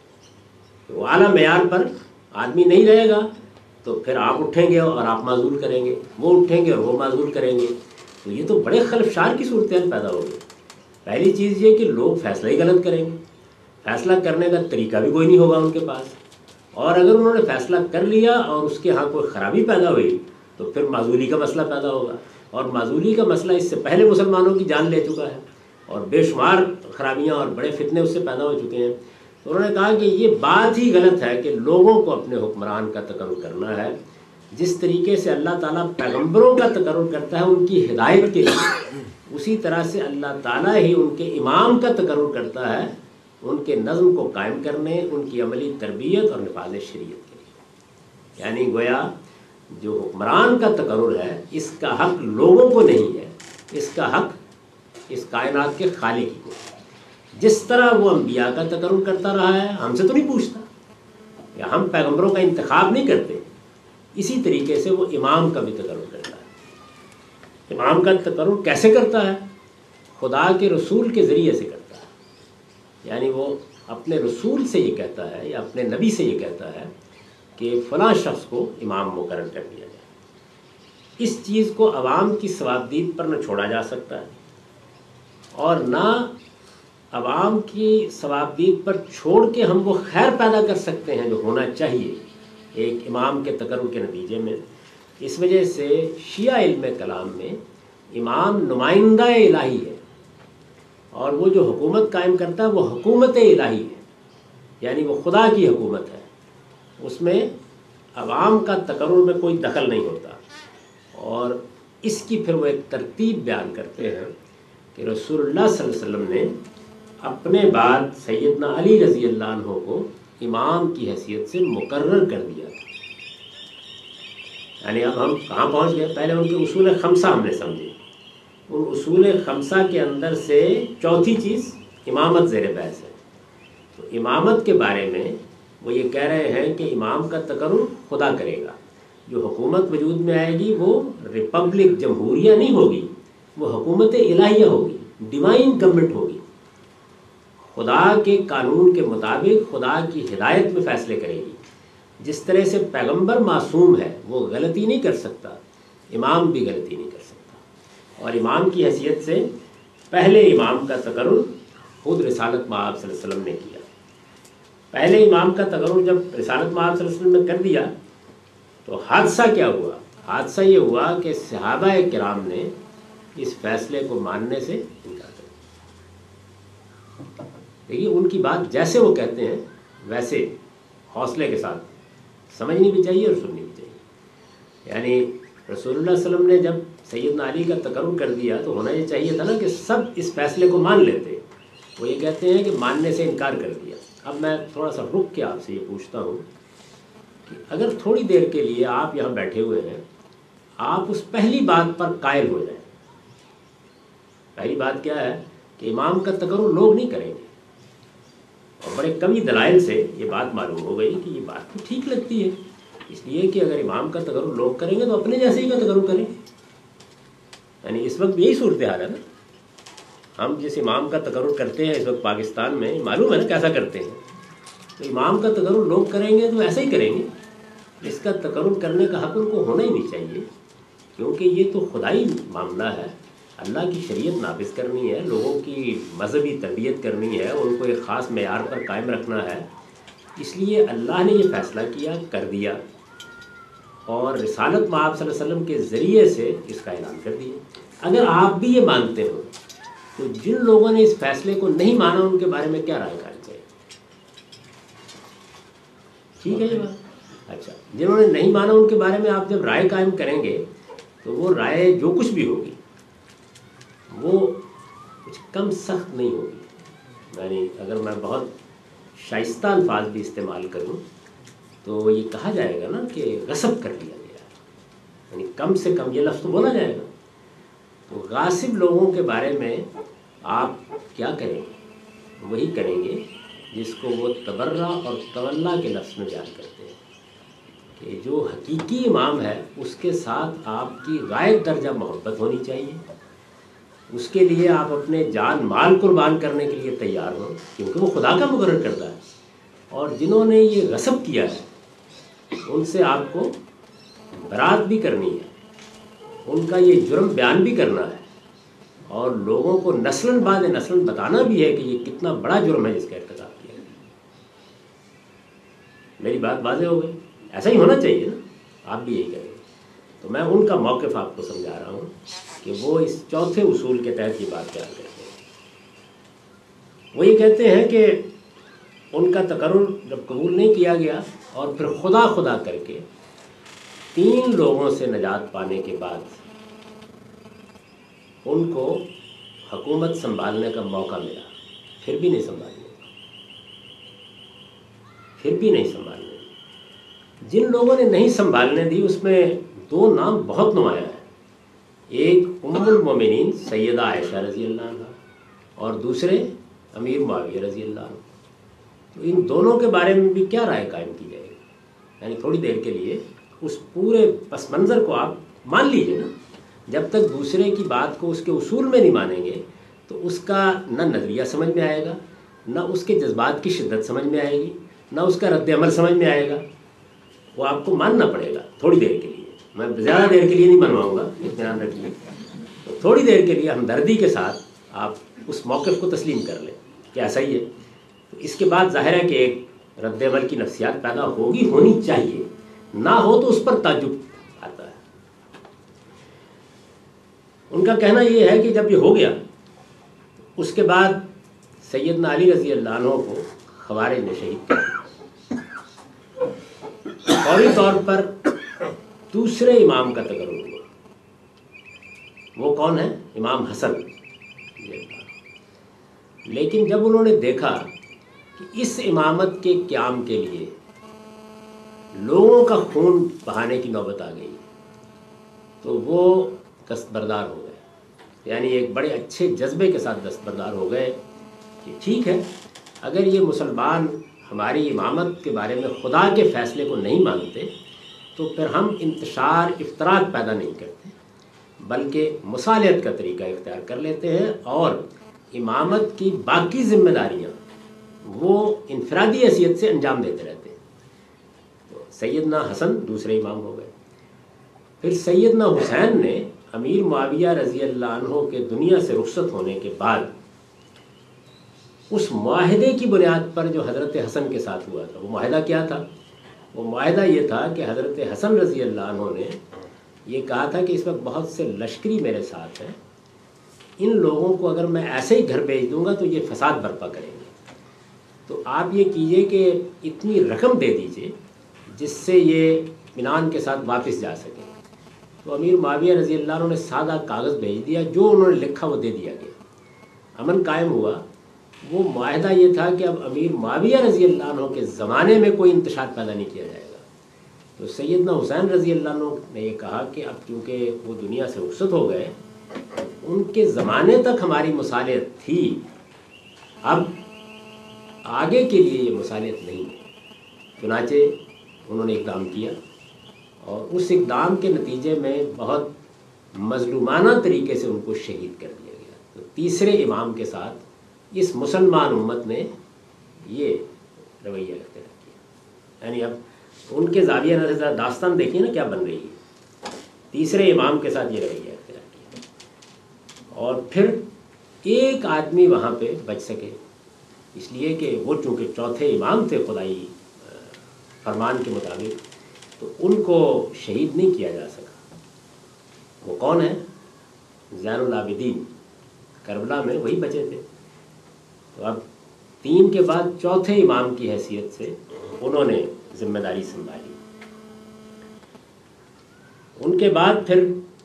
Speaker 1: وہ اعلیٰ معیار پر آدمی نہیں رہے گا تو پھر آپ اٹھیں گے اور آپ معزول کریں گے، وہ اٹھیں گے اور وہ معزول کریں گے، تو یہ تو بڑے خلفشار کی صورتحال پیدا ہوگی۔ پہلی چیز یہ کہ لوگ فیصلہ ہی غلط کریں گے، فیصلہ کرنے کا طریقہ بھی کوئی نہیں ہوگا ان کے پاس، اور اگر انہوں نے فیصلہ کر لیا اور اس کے ہاں کوئی خرابی پیدا ہوئی تو پھر معزولی کا مسئلہ پیدا ہوگا، اور معزولی کا مسئلہ اس سے پہلے مسلمانوں کی جان لے چکا ہے، اور بے شمار خرابیاں اور بڑے فتنے اس سے پیدا ہو چکے ہیں۔ تو انہوں نے کہا کہ یہ بات ہی غلط ہے کہ لوگوں کو اپنے حکمران کا تقرر کرنا ہے، جس طریقے سے اللہ تعالیٰ پیغمبروں کا تقرر کرتا ہے ان کی ہدایت کے لیے، اسی طرح سے اللہ تعالیٰ ہی ان کے امام کا تقرر کرتا ہے ان کے نظم کو قائم کرنے، ان کی عملی تربیت اور نفاذ شریعت کے لیے۔ یعنی گویا جو حکمران کا تقرر ہے اس کا حق لوگوں کو نہیں ہے، اس کا حق اس کائنات کے خالق کو، جس طرح وہ انبیاء کا تقرر کرتا رہا ہے، ہم سے تو نہیں پوچھتا، یا ہم پیغمبروں کا انتخاب نہیں کرتے، اسی طریقے سے وہ امام کا بھی تقرر کرتا ہے۔ امام کا تقرر کیسے کرتا ہے؟ خدا کے رسول کے ذریعے سے کرتا ہے، یعنی وہ اپنے رسول سے یہ کہتا ہے یا اپنے نبی سے یہ کہتا ہے کہ فلاں شخص کو امام مقرر کر دیا جائے۔ اس چیز کو عوام کی ثوابدید پر نہ چھوڑا جا سکتا ہے، اور نہ عوام کی ثوابدید پر چھوڑ کے ہم وہ خیر پیدا کر سکتے ہیں جو ہونا چاہیے، ایک امام کے تقرر کے نتیجے میں۔ اس وجہ سے شیعہ علم کلام میں امام نمائندہ الہی ہے، اور وہ جو حکومت قائم کرتا ہے وہ حکومت الہی ہے، یعنی وہ خدا کی حکومت ہے، اس میں عوام کا تقرر میں کوئی دخل نہیں ہوتا۔ اور اس کی پھر وہ ایک ترتیب بیان کرتے ہیں کہ رسول اللہ صلی اللہ علیہ وسلم نے اپنے بعد سیدنا علی رضی اللہ عنہ کو امام کی حیثیت سے مقرر کر دیا تھا۔ یعنی اب ہم کہاں پہنچ گئے؟ پہلے ان کے اصول خمسہ ہم نے سمجھے، ان اصول خمسہ کے اندر سے چوتھی چیز امامت زیر بحث ہے۔ تو امامت کے بارے میں وہ یہ کہہ رہے ہیں کہ امام کا تقرر خدا کرے گا، جو حکومت وجود میں آئے گی وہ ریپبلک جمہوریہ نہیں ہوگی، وہ حکومت الہیہ ہوگی، ڈیوائن گورنمنٹ ہوگی، خدا کے قانون کے مطابق خدا کی ہدایت میں فیصلے کرے گی۔ جس طرح سے پیغمبر معصوم ہے، وہ غلطی نہیں کر سکتا، امام بھی غلطی نہیں کر سکتا۔ اور امام کی حیثیت سے پہلے امام کا تقرر خود رسالت مآب صلی اللہ علیہ وسلم نے کیا۔ پہلے امام کا تقرر جب رسالت مآب صلی اللہ علیہ وسلم نے کر دیا تو حادثہ کیا ہوا؟ حادثہ یہ ہوا کہ صحابہ کرام نے اس فیصلے کو ماننے سے انکار کر دیا۔ دیکھیے ان کی بات جیسے وہ کہتے ہیں ویسے حوصلے کے ساتھ سمجھنی بھی چاہیے اور سننی بھی چاہیے۔ یعنی رسول اللہ صلی اللہ علیہ وسلم نے جب سیدنا علی کا تقرر کر دیا تو ہونا یہ چاہیے تھا نا کہ سب اس فیصلے کو مان لیتے، وہ یہ کہتے ہیں کہ ماننے سے انکار کر دیا۔ اب میں تھوڑا سا رک کے آپ سے یہ پوچھتا ہوں کہ اگر تھوڑی دیر کے لیے آپ یہاں بیٹھے ہوئے ہیں، آپ اس پہلی بات پر قائل ہو جائیں۔ پہلی بات کیا ہے کہ امام کا تقرر لوگ نہیں کریں گے، اور بڑے کمی دلائل سے یہ بات معلوم ہو گئی کہ یہ بات تو ٹھیک لگتی ہے، اس لیے کہ اگر امام کا تقرر لوگ کریں گے تو اپنے جیسے ہی کا تقرر کریں گے۔ یعنی اس وقت یہی صورتحال ہے نا، ہم جس امام کا تقرر کرتے ہیں اس وقت پاکستان میں، معلوم ہے نا کیسا کرتے ہیں، تو امام کا تقرر لوگ کریں گے تو ایسا ہی کریں گے۔ اس کا تقرر کرنے کا حق ان کو ہونا ہی نہیں چاہیے، کیونکہ یہ تو خدائی معاملہ ہے، اللہ کی شریعت نافذ کرنی ہے، لوگوں کی مذہبی تربیت کرنی ہے، ان کو ایک خاص معیار پر قائم رکھنا ہے۔ اس لیے اللہ نے یہ فیصلہ کیا، کر دیا، اور رسالت مآب صلی اللہ علیہ وسلم کے ذریعے سے اس کا اعلان کر دیا۔ اگر آپ بھی یہ مانتے ہو تو جن لوگوں نے اس فیصلے کو نہیں مانا ان کے بارے میں کیا رائے کرنی چاہیے؟ ٹھیک ہے یہ بات؟ اچھا، جنہوں نے نہیں مانا ان کے بارے میں آپ جب رائے قائم کریں گے تو وہ رائے جو کچھ بھی ہوگی وہ کچھ کم سخت نہیں ہوگی۔ یعنی اگر میں بہت شائستہ الفاظ بھی استعمال کروں تو یہ کہا جائے گا نا کہ غصب کر لیا گیا، یعنی کم سے کم یہ لفظ تو بولا جائے گا۔ تو غاصب لوگوں کے بارے میں آپ کیا کریں گے؟ وہی کریں گے جس کو وہ تبرہ اور تولا کے لفظ میں بیان کرتے ہیں کہ جو حقیقی امام ہے اس کے ساتھ آپ کی غائب درجہ محبت ہونی چاہیے، اس کے لیے آپ اپنے جان مال قربان کرنے کے لیے تیار ہوں، کیونکہ وہ خدا کا مقرر کردہ ہے۔ اور جنہوں نے یہ غصب کیا ہے ان سے آپ کو برات بھی کرنی ہے، ان کا یہ جرم بیان بھی کرنا ہے، اور لوگوں کو نسلاً بعد نسلاً بتانا بھی ہے کہ یہ کتنا بڑا جرم ہے جس کا ارتکاب کیا ہے۔ میری بات واضح ہو گئی؟ ایسا ہی ہونا چاہیے نا، آپ بھی یہی کریں گے۔ تو میں ان کا موقف آپ کو سمجھا رہا ہوں کہ وہ اس چوتھے اصول کے تحت یہ بات بیان کرتے ہیں۔ وہ یہ کہتے ہیں کہ ان کا تقرر جب قبول نہیں کیا گیا اور پھر خدا خدا کر کے 3 لوگوں سے نجات پانے کے بعد ان کو حکومت سنبھالنے کا موقع ملا، پھر بھی نہیں سنبھالنے، جن لوگوں نے نہیں سنبھالنے دی اس میں 2 نام بہت نمایاں ہیں، ایک ام المومنین سیدہ عائشہ رضی اللہ عنہ اور دوسرے امیر معاویہ رضی اللہ عنہ۔ تو ان دونوں کے بارے میں بھی کیا رائے قائم کی جائے گی؟ یعنی تھوڑی دیر کے لیے اس پورے پس منظر کو آپ مان لیجئے نا۔ جب تک دوسرے کی بات کو اس کے اصول میں نہیں مانیں گے تو اس کا نہ نظریہ سمجھ میں آئے گا، نہ اس کے جذبات کی شدت سمجھ میں آئے گی، نہ اس کا رد عمل سمجھ میں آئے گا۔ وہ آپ کو ماننا پڑے گا تھوڑی دیر کے لیے، میں زیادہ دیر کے لیے نہیں منواؤں گا، اطمینان رکھیے۔ تو تھوڑی دیر کے لیے ہمدردی کے ساتھ آپ اس موقف کو تسلیم کر لیں کہ ایسا ہی ہے۔ تو اس کے بعد ظاہر ہے کہ ایک رد عمل کی نفسیات پیدا ہونی چاہیے، نہ ہو تو اس پر تعجب آتا ہے۔ ان کا کہنا یہ ہے کہ جب یہ ہو گیا اس کے بعد سیدنا علی رضی اللہ عنہ کو خوارج نے شہید کیا۔ فوری طور پر دوسرے امام کا تقرر ہوا، وہ کون ہے؟ امام حسن۔ لیکن جب انہوں نے دیکھا کہ اس امامت کے قیام کے لیے لوگوں کا خون بہانے کی نوبت آ گئی تو وہ دستبردار ہو گئے، یعنی ایک بڑے اچھے جذبے کے ساتھ دستبردار ہو گئے کہ ٹھیک ہے، اگر یہ مسلمان ہماری امامت کے بارے میں خدا کے فیصلے کو نہیں مانتے تو پھر ہم انتشار افطراک پیدا نہیں کرتے بلکہ مصالحت کا طریقہ اختیار کر لیتے ہیں اور امامت کی باقی ذمہ داریاں وہ انفرادی حیثیت سے انجام دیتے رہتے ہیں۔ تو سیدنا حسن دوسرے امام ہو گئے۔ پھر سیدنا حسین نے امیر معاویہ رضی اللہ عنہ کے دنیا سے رخصت ہونے کے بعد اس معاہدے کی بنیاد پر جو حضرت حسن کے ساتھ ہوا تھا، وہ معاہدہ کیا تھا؟ وہ معاہدہ یہ تھا کہ حضرت حسن رضی اللہ عنہ نے یہ کہا تھا کہ اس وقت بہت سے لشکری میرے ساتھ ہیں، ان لوگوں کو اگر میں ایسے ہی گھر بھیج دوں گا تو یہ فساد برپا کریں گے، تو آپ یہ کیجئے کہ اتنی رقم دے دیجئے جس سے یہ اطمینان کے ساتھ واپس جا سکیں۔ تو امیر معاویہ رضی اللہ عنہ نے سادہ کاغذ بھیج دیا، جو انہوں نے لکھا وہ دے دیا گیا، امن قائم ہوا۔ وہ معاہدہ یہ تھا کہ اب امیر معاویہ رضی اللہ عنہ کے زمانے میں کوئی انتشار پیدا نہیں کیا جائے گا۔ تو سیدنا حسین رضی اللہ عنہ نے یہ کہا کہ اب کیونکہ وہ دنیا سے رخصت ہو گئے، ان کے زمانے تک ہماری مصالحت تھی، اب آگے کے لیے یہ مصالحت نہیں ہے۔ چنانچہ انہوں نے اقدام کیا اور اس اقدام کے نتیجے میں بہت مظلومانہ طریقے سے ان کو شہید کر دیا گیا۔ تو تیسرے امام کے ساتھ اس مسلمان امت نے یہ رویہ اختیار کیا، یعنی اب ان کے زاویہ نظر سے داستان دیکھیے نا کیا بن رہی ہے۔ تیسرے امام کے ساتھ یہ رویہ اختیار کیا، اور پھر ایک آدمی وہاں پہ بچ سکے، اس لیے کہ وہ چونکہ چوتھے امام تھے خدائی فرمان کے مطابق، تو ان کو شہید نہیں کیا جا سکا۔ وہ کون ہے؟ زین العابدین، کربلا میں وہی بچے تھے۔ تو اب 3 کے بعد چوتھے امام کی حیثیت سے انہوں نے ذمہ داری سنبھالی۔ ان کے بعد پھر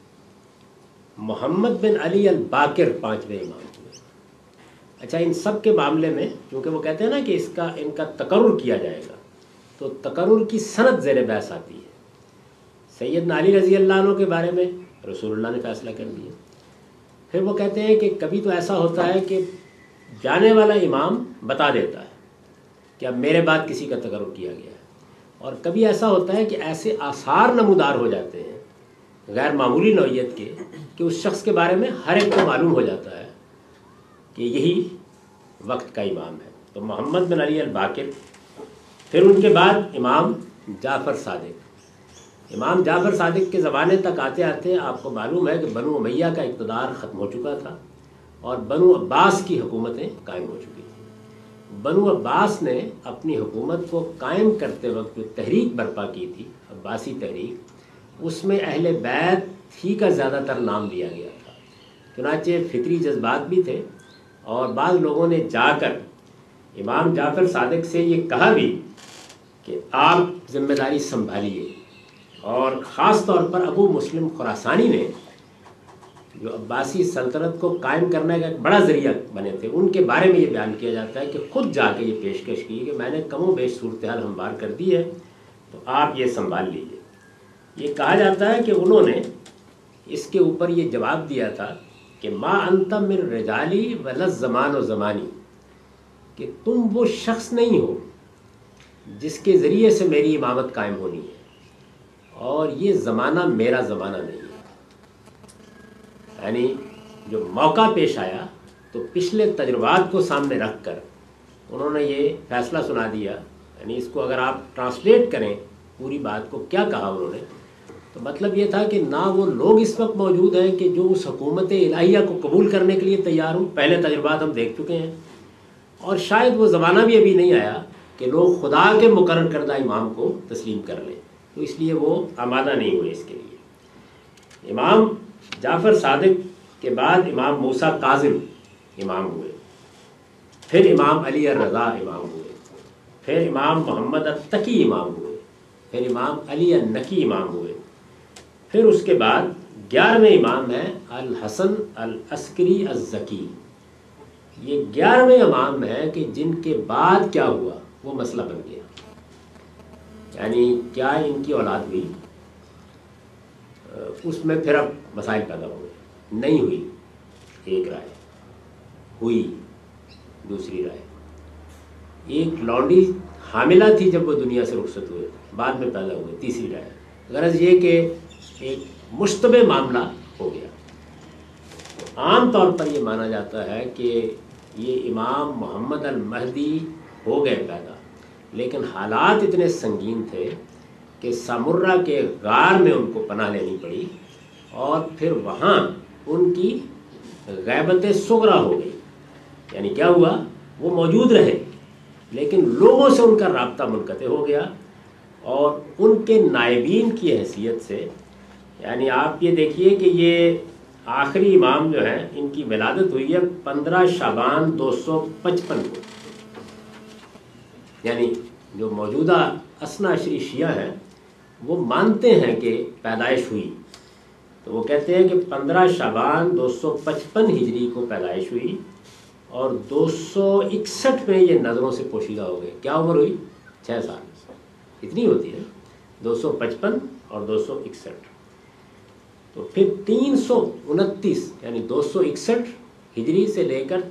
Speaker 1: محمد بن علی الباقر 5ویں امام ہوئے۔ اچھا، ان سب کے معاملے میں چونکہ وہ کہتے ہیں نا کہ ان کا تقرر کیا جائے گا، تو تقرر کی سند زیر بحث آتی ہے۔ سیدنا علی رضی اللہ عنہ کے بارے میں رسول اللہ نے فیصلہ کر دیا۔ پھر وہ کہتے ہیں کہ کبھی تو ایسا ہوتا ہے کہ جانے والا امام بتا دیتا ہے کہ اب میرے بعد کسی کا تقرر کیا گیا ہے، اور کبھی ایسا ہوتا ہے کہ ایسے آثار نمودار ہو جاتے ہیں غیر معمولی نوعیت کے کہ اس شخص کے بارے میں ہر ایک کو معلوم ہو جاتا ہے کہ یہی وقت کا امام ہے۔ تو محمد بن علی الباقر، پھر ان کے بعد امام جعفر صادق۔ امام جعفر صادق کے زمانے تک آتے آتے آپ کو معلوم ہے کہ بنو امیہ کا اقتدار ختم ہو چکا تھا اور بنو عباس کی حکومتیں قائم ہو چکی تھیں۔ بنو عباس نے اپنی حکومت کو قائم کرتے وقت جو تحریک برپا کی تھی، عباسی تحریک، اس میں اہل بیت ہی کا زیادہ تر نام لیا گیا تھا۔ چنانچہ فطری جذبات بھی تھے، اور بعض لوگوں نے جا کر امام جعفر صادق سے یہ کہا بھی کہ آپ ذمہ داری سنبھالیے، اور خاص طور پر ابو مسلم خراسانی نے جو عباسی سلطنت کو قائم کرنے کا ایک بڑا ذریعہ بنے تھے، ان کے بارے میں یہ بیان کیا جاتا ہے کہ خود جا کے یہ پیشکش کی کہ میں نے کم و بیش صورتحال ہموار کر دی ہے، تو آپ یہ سنبھال لیجئے۔ یہ کہا جاتا ہے کہ انہوں نے اس کے اوپر یہ جواب دیا تھا کہ ما انت من رجالی ولا الزمان و زمانی، کہ تم وہ شخص نہیں ہو جس کے ذریعے سے میری امامت قائم ہونی ہے، اور یہ زمانہ میرا زمانہ نہیں ہے۔ یعنی جو موقع پیش آیا تو پچھلے تجربات کو سامنے رکھ کر انہوں نے یہ فیصلہ سنا دیا۔ یعنی اس کو اگر آپ ٹرانسلیٹ کریں پوری بات کو، کیا کہا انہوں نے، تو مطلب یہ تھا کہ نہ وہ لوگ اس وقت موجود ہیں کہ جو اس حکومت الہیہ کو قبول کرنے کے لیے تیار ہوں، پہلے تجربات ہم دیکھ چکے ہیں، اور شاید وہ زمانہ بھی ابھی نہیں آیا کہ لوگ خدا کے مقرر کردہ امام کو تسلیم کر لیں۔ تو اس لیے وہ آمادہ نہیں ہوئے اس کے لیے۔ امام جعفر صادق کے بعد امام موسیٰ کاظم امام ہوئے، پھر امام علی الرضا امام ہوئے، پھر امام محمد التقی امام ہوئے، پھر امام علی النقی امام ہوئے، پھر اس کے بعد 11ویں امام ہیں الحسن العسکری الزکی۔ یہ 11ویں امام ہیں کہ جن کے بعد کیا ہوا وہ مسئلہ بن گیا، یعنی کیا ان کی اولاد ہوئی، اس میں پھر اب مسائل پیدا ہوئے۔ نہیں ہوئی ایک رائے، ہوئی دوسری رائے۔ ایک لونڈی حاملہ تھی جب وہ دنیا سے رخصت ہوئے، بعد میں پیدا ہوئے، تیسری رائے۔ غرض یہ کہ ایک مشتبہ معاملہ ہو گیا۔ عام طور پر یہ مانا جاتا ہے کہ یہ امام محمد المہدی ہو گئے پیدا، لیکن حالات اتنے سنگین تھے کہ سامرہ کے غار میں ان کو پناہ لینی پڑی، اور پھر وہاں ان کی غیبت صغریٰ ہو گئی۔ یعنی کیا ہوا، وہ موجود رہے لیکن لوگوں سے ان کا رابطہ منقطع ہو گیا، اور ان کے نائبین کی حیثیت سے، یعنی آپ یہ دیکھیے کہ یہ آخری امام جو ہیں ان کی ولادت ہوئی ہے 15 شعبان 255 کو، یعنی جو موجودہ اثنا عشری شیعہ ہیں وہ مانتے ہیں کہ پیدائش ہوئی، تو وہ کہتے ہیں کہ 15 شعبان 255 ہجری کو پیدائش ہوئی، اور 261 میں یہ نظروں سے پوشیدہ ہو گئے۔ کیا عمر ہوئی؟ 6 سال، اتنی ہوتی ہے، 255 اور 261۔ تو پھر 329 یعنی 261 ہجری سے لے کر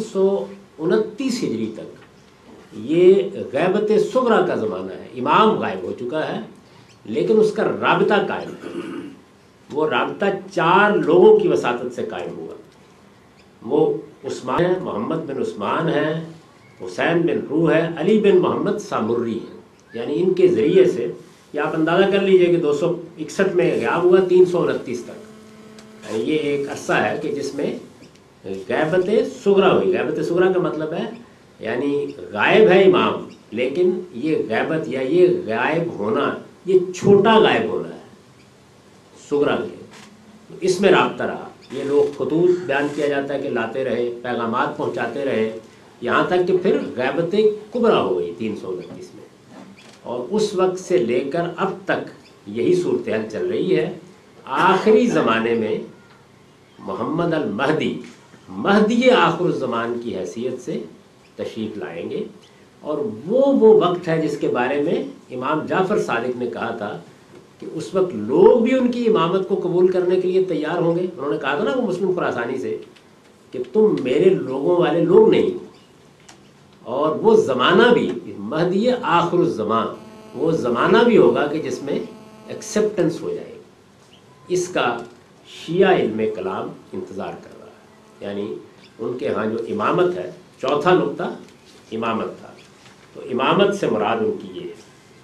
Speaker 1: 329 ہجری تک یہ غیبت صغریٰ کا زمانہ ہے۔ امام غائب ہو چکا ہے لیکن اس کا رابطہ قائم ہے۔ وہ رابطہ 4 لوگوں کی وساطت سے قائم ہوا۔ وہ عثمان ہے، محمد بن عثمان ہے، حسین بن روح ہے، علی بن محمد سامری ہے، یعنی ان کے ذریعے سے یہ آپ اندازہ کر لیجئے کہ 261 میں غائب ہوا 329 تک، یعنی یہ ایک عرصہ ہے کہ جس میں غیبت صغریٰ ہوئی۔ غیبت صغریٰ کا مطلب ہے یعنی غائب ہے امام، لیکن یہ غیبت یا یہ غائب ہونا یہ چھوٹا غائب ہونا ہے صغریٰ کے، اس میں رابطہ رہا۔ یہ لوگ خطوط بیان کیا جاتا ہے کہ لاتے رہے، پیغامات پہنچاتے رہے، یہاں تک کہ پھر غیبت کبریٰ ہو گئی 329 میں، اور اس وقت سے لے کر اب تک یہی صورتحال چل رہی ہے۔ آخری زمانے میں محمد المہدی مہدی آخر الزمان کی حیثیت سے تشریف لائیں گے، اور وہ وقت ہے جس کے بارے میں امام جعفر صادق نے کہا تھا کہ اس وقت لوگ بھی ان کی امامت کو قبول کرنے کے لیے تیار ہوں گے۔ انہوں نے کہا تھا نا وہ مسلم خراسانی سے کہ تم میرے لوگوں والے لوگ نہیں، اور وہ زمانہ بھی مہدی آخر الزمان، وہ زمانہ بھی ہوگا کہ جس میں ایکسیپٹنس ہو جائے گی۔ اس کا شیعہ علم کلام انتظار کر رہا ہے، یعنی ان کے ہاں جو امامت ہے، چوتھا نقطہ امامت تھا، تو امامت سے مراد ان کی یہ ہے۔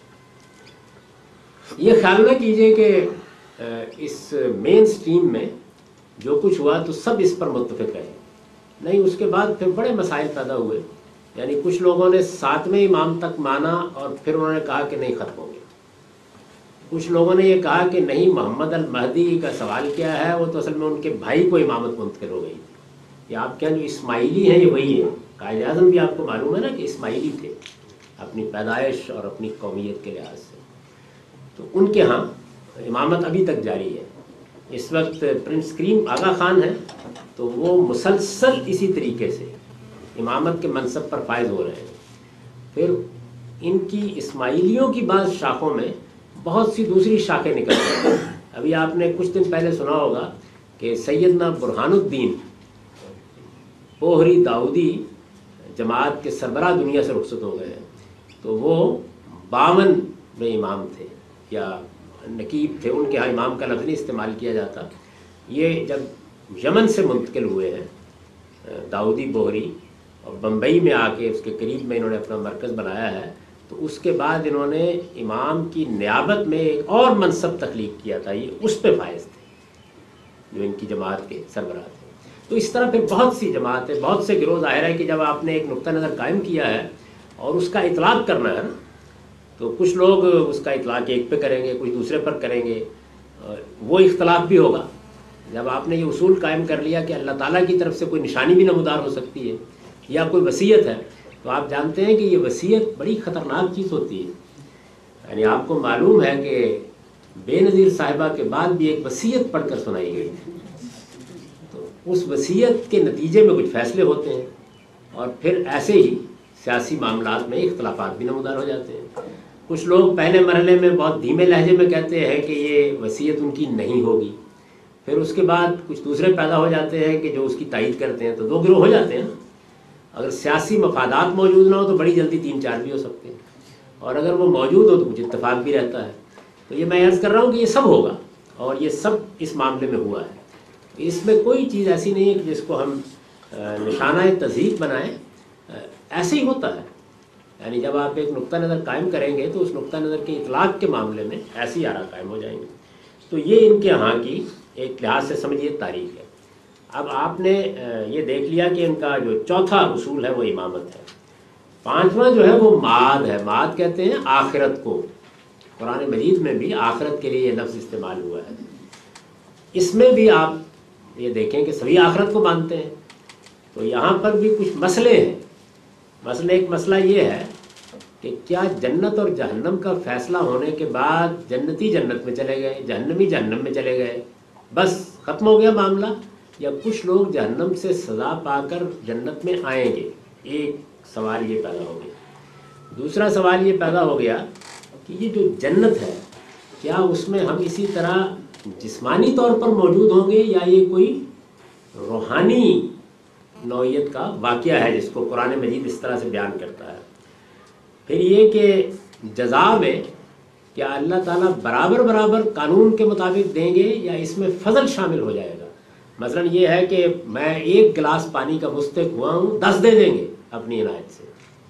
Speaker 1: یہ خیال نہ کیجئے کہ اس مین سٹریم میں جو کچھ ہوا تو سب اس پر متفق رہے، نہیں، اس کے بعد پھر بڑے مسائل پیدا ہوئے، یعنی کچھ لوگوں نے 7ویں امام تک مانا اور پھر انہوں نے کہا کہ نہیں، ختم ہو گیا۔ کچھ لوگوں نے یہ کہا کہ نہیں، محمد المہدی کا سوال کیا ہے، وہ تو اصل میں ان کے بھائی کو امامت منتقل ہو گئی تھی۔ یہ آپ کے یہاں جو اسماعیلی ہیں یہ وہی ہے، قائد اعظم بھی آپ کو معلوم ہے نا کہ اسماعیلی تھے اپنی پیدائش اور اپنی قومیت کے لحاظ سے، تو ان کے ہاں امامت ابھی تک جاری ہے۔ اس وقت پرنس کریم آغا خان ہیں تو وہ مسلسل اسی طریقے سے امامت کے منصب پر فائز ہو رہے ہیں۔ پھر ان کی اسماعیلیوں کی بعض شاخوں میں بہت سی دوسری شاخیں نکل رہی ہیں۔ ابھی آپ نے کچھ دن پہلے سنا ہوگا کہ سیدنا برہان الدین پوہری داؤدی جماعت کے سربراہ دنیا سے رخصت ہو گئے ہیں، تو وہ 52 میں امام تھے یا نقیب تھے، ان کے ہاں امام کا لفظ نہیں استعمال کیا جاتا۔ یہ جب یمن سے منتقل ہوئے ہیں داؤدی بوہری، اور بمبئی میں آ کے اس کے قریب میں انہوں نے اپنا مرکز بنایا ہے، تو اس کے بعد انہوں نے امام کی نیابت میں ایک اور منصب تخلیق کیا تھا، یہ اس پہ فائز تھے جو ان کی جماعت کے سربراہ تھے۔ تو اس طرح پھر بہت سی جماعتیں، بہت سے گروہ، ظاہر ہے کہ جب آپ نے ایک نقطہ نظر قائم کیا ہے اور اس کا اطلاق کرنا ہے نا، تو کچھ لوگ اس کا اطلاق ایک پہ کریں گے، کچھ دوسرے پر کریں گے، وہ اختلاف بھی ہوگا۔ جب آپ نے یہ اصول قائم کر لیا کہ اللہ تعالیٰ کی طرف سے کوئی نشانی بھی نمودار ہو سکتی ہے یا کوئی وصیت ہے، تو آپ جانتے ہیں کہ یہ وصیت بڑی خطرناک چیز ہوتی ہے۔ یعنی آپ کو معلوم ہے کہ بے نظیر صاحبہ کے بعد بھی ایک وصیت پڑھ کر سنائی گئی تھی، تو اس وصیت کے نتیجے میں کچھ فیصلے ہوتے ہیں، اور پھر ایسے ہی سیاسی معاملات میں اختلافات بھی نمودار ہو جاتے ہیں۔ کچھ لوگ پہلے مرحلے میں بہت دھیمے لہجے میں کہتے ہیں کہ یہ وصیت ان کی نہیں ہوگی، پھر اس کے بعد کچھ دوسرے پیدا ہو جاتے ہیں کہ جو اس کی تائید کرتے ہیں، تو دو گروہ ہو جاتے ہیں۔ اگر سیاسی مفادات موجود نہ ہو تو بڑی جلدی 3-4 بھی ہو سکتے ہیں، اور اگر وہ موجود ہو تو کچھ اتفاق بھی رہتا ہے۔ تو یہ میں عرض کر رہا ہوں کہ یہ سب ہوگا، اور یہ سب اس معاملے میں ہوا ہے۔ اس میں کوئی چیز ایسی نہیں ہے کہ جس کو ہم نشانہ تضحیک بنائیں، ایسے ہی ہوتا ہے۔ یعنی جب آپ ایک نقطہ نظر قائم کریں گے تو اس نقطہ نظر کے اطلاق کے معاملے میں ایسی آراء قائم ہو جائیں گے۔ تو یہ ان کے ہاں کی ایک لحاظ سے سمجھیے تاریخ ہے۔ اب آپ نے یہ دیکھ لیا کہ ان کا جو چوتھا اصول ہے وہ امامت ہے۔ پانچواں جو ہے وہ معاد ہے۔ معاد کہتے ہیں آخرت کو، قرآن مجید میں بھی آخرت کے لیے یہ لفظ استعمال ہوا ہے۔ اس میں بھی آپ یہ دیکھیں کہ سبھی آخرت کو مانتے ہیں، تو یہاں پر بھی کچھ مسئلے ہیں۔ ایک مسئلہ یہ ہے کہ کیا جنت اور جہنم کا فیصلہ ہونے کے بعد جنتی جنت میں چلے گئے، جہنمی جہنم میں چلے گئے، بس ختم ہو گیا معاملہ، یا کچھ لوگ جہنم سے سزا پا کر جنت میں آئیں گے؟ ایک سوال یہ پیدا ہو گیا۔ دوسرا سوال یہ پیدا ہو گیا کہ یہ جو جنت ہے کیا اس میں ہم اسی طرح جسمانی طور پر موجود ہوں گے، یا یہ کوئی روحانی نوعیت کا واقعہ ہے جس کو قرآن مجید اس طرح سے بیان کرتا ہے؟ پھر یہ کہ جزا میں کیا اللہ تعالیٰ برابر برابر قانون کے مطابق دیں گے، یا اس میں فضل شامل ہو جائے گا؟ مثلا یہ ہے کہ میں 1 گلاس پانی کا مستحق ہوا ہوں، 10 دے دیں گے اپنی عنایت سے۔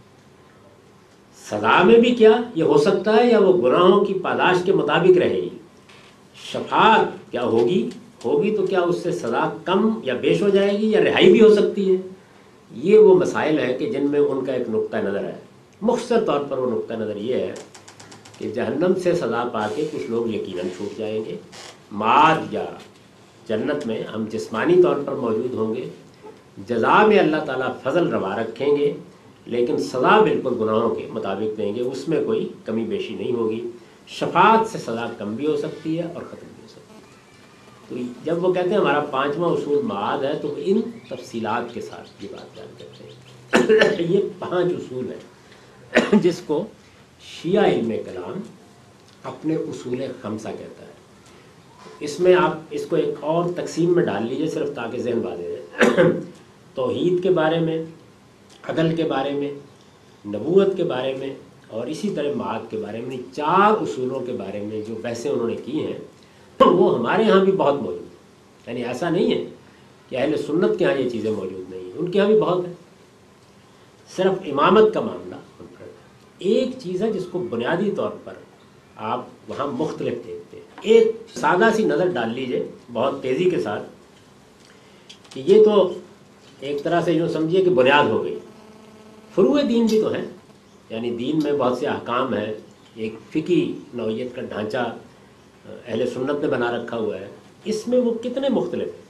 Speaker 1: سزا میں بھی کیا یہ ہو سکتا ہے، یا وہ گناہوں کی پاداش کے مطابق رہے گی؟ شفاعت کیا ہوگی تو کیا اس سے سزا کم یا بیش ہو جائے گی، یا رہائی بھی ہو سکتی ہے؟ یہ وہ مسائل ہیں کہ جن میں ان کا ایک نقطہ نظر ہے۔ مختصر طور پر وہ نقطہ نظر یہ ہے کہ جہنم سے سزا پا کے کچھ لوگ یقیناً چھوٹ جائیں گے، معاد یا جنت میں ہم جسمانی طور پر موجود ہوں گے، جزا میں اللہ تعالیٰ فضل روا رکھیں گے، لیکن سزا بالکل گناہوں کے مطابق دیں گے، اس میں کوئی کمی بیشی نہیں ہوگی۔ شفاعت سے سزا کم بھی ہو سکتی ہے اور ختم بھی ہو سکتی ہے۔ تو جب وہ کہتے ہیں ہمارا پانچواں اصول معاد ہے، تو ان تفصیلات کے ساتھ یہ بات بیان کرتے ہیں۔ یہ 5 اصول ہیں جس کو شیعہ علم کلام اپنے اصول خمسہ کہتا ہے۔ اس میں آپ اس کو ایک اور تقسیم میں ڈال لیجئے صرف تاکہ ذہن واضح رہے۔ توحید کے بارے میں، عدل کے بارے میں، نبوت کے بارے میں، اور اسی طرح معاد کے بارے میں، 4 اصولوں کے بارے میں جو بحثیں انہوں نے کی ہیں وہ ہمارے ہاں بھی بہت موجود ہیں۔ یعنی ایسا نہیں ہے کہ اہل سنت کے ہاں یہ چیزیں موجود نہیں ہیں، ان کے ہاں بھی بہت ہیں۔ صرف امامت کا معاملہ ایک چیز ہے جس کو بنیادی طور پر آپ وہاں مختلف دیکھتے ہیں۔ ایک سادہ سی نظر ڈال لیجئے بہت تیزی کے ساتھ کہ یہ تو ایک طرح سے جو سمجھیے کہ بنیاد ہو گئی، فروع دین بھی تو ہیں۔ یعنی دین میں بہت سے احکام ہیں، ایک فقہی نوعیت کا ڈھانچہ اہل سنت نے بنا رکھا ہوا ہے، اس میں وہ کتنے مختلف ہیں۔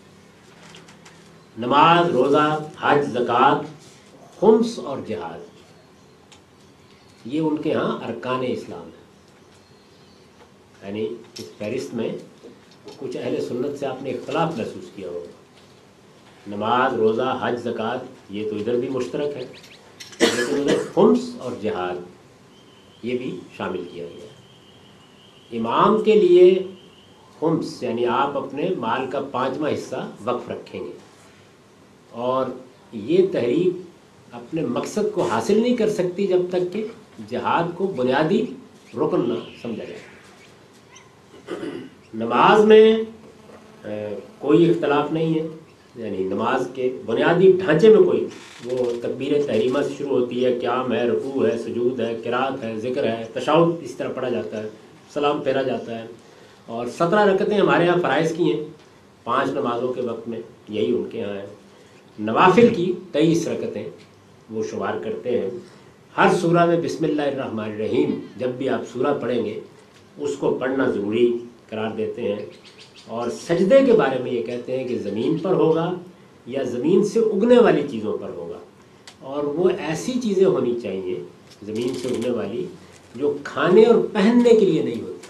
Speaker 1: نماز، روزہ، حج، زکوٰۃ، خمس اور جہاد، یہ ان کے ہاں ارکان اسلام ہے۔ یعنی اس فہرست میں کچھ اہل سنت سے آپ نے اختلاف محسوس کیا ہوگا۔ نماز، روزہ، حج، زکوٰۃ یہ تو ادھر بھی مشترک ہے، لیکن ادھر خمس اور جہاد یہ بھی شامل کیا گیا ہے۔ امام کے لیے خمس یعنی آپ اپنے مال کا 5واں حصہ وقف رکھیں گے، اور یہ تحریک اپنے مقصد کو حاصل نہیں کر سکتی جب تک کہ جہاد کو بنیادی رکن نہ سمجھا جائے۔ نماز میں کوئی اختلاف نہیں ہے، یعنی نماز کے بنیادی ڈھانچے میں کوئی، وہ تکبیر تحریمہ سے شروع ہوتی ہے، قیام ہے، رکوع ہے، سجود ہے، قرات ہے، ذکر ہے، تشہد اس طرح پڑھا جاتا ہے، سلام پھیرا جاتا ہے، اور 17 رکعتیں ہمارے ہاں فرائض کی ہیں 5 نمازوں کے وقت میں، یہی ان کے ہاں ہے۔ نوافل کی 23 رکعتیں وہ شمار کرتے ہیں۔ ہر سورہ میں بسم اللہ الرحمن الرحیم جب بھی آپ سورہ پڑھیں گے اس کو پڑھنا ضروری قرار دیتے ہیں، اور سجدے کے بارے میں یہ کہتے ہیں کہ زمین پر ہوگا یا زمین سے اگنے والی چیزوں پر ہوگا، اور وہ ایسی چیزیں ہونی چاہیے زمین سے اگنے والی جو کھانے اور پہننے کے لیے نہیں ہوتی۔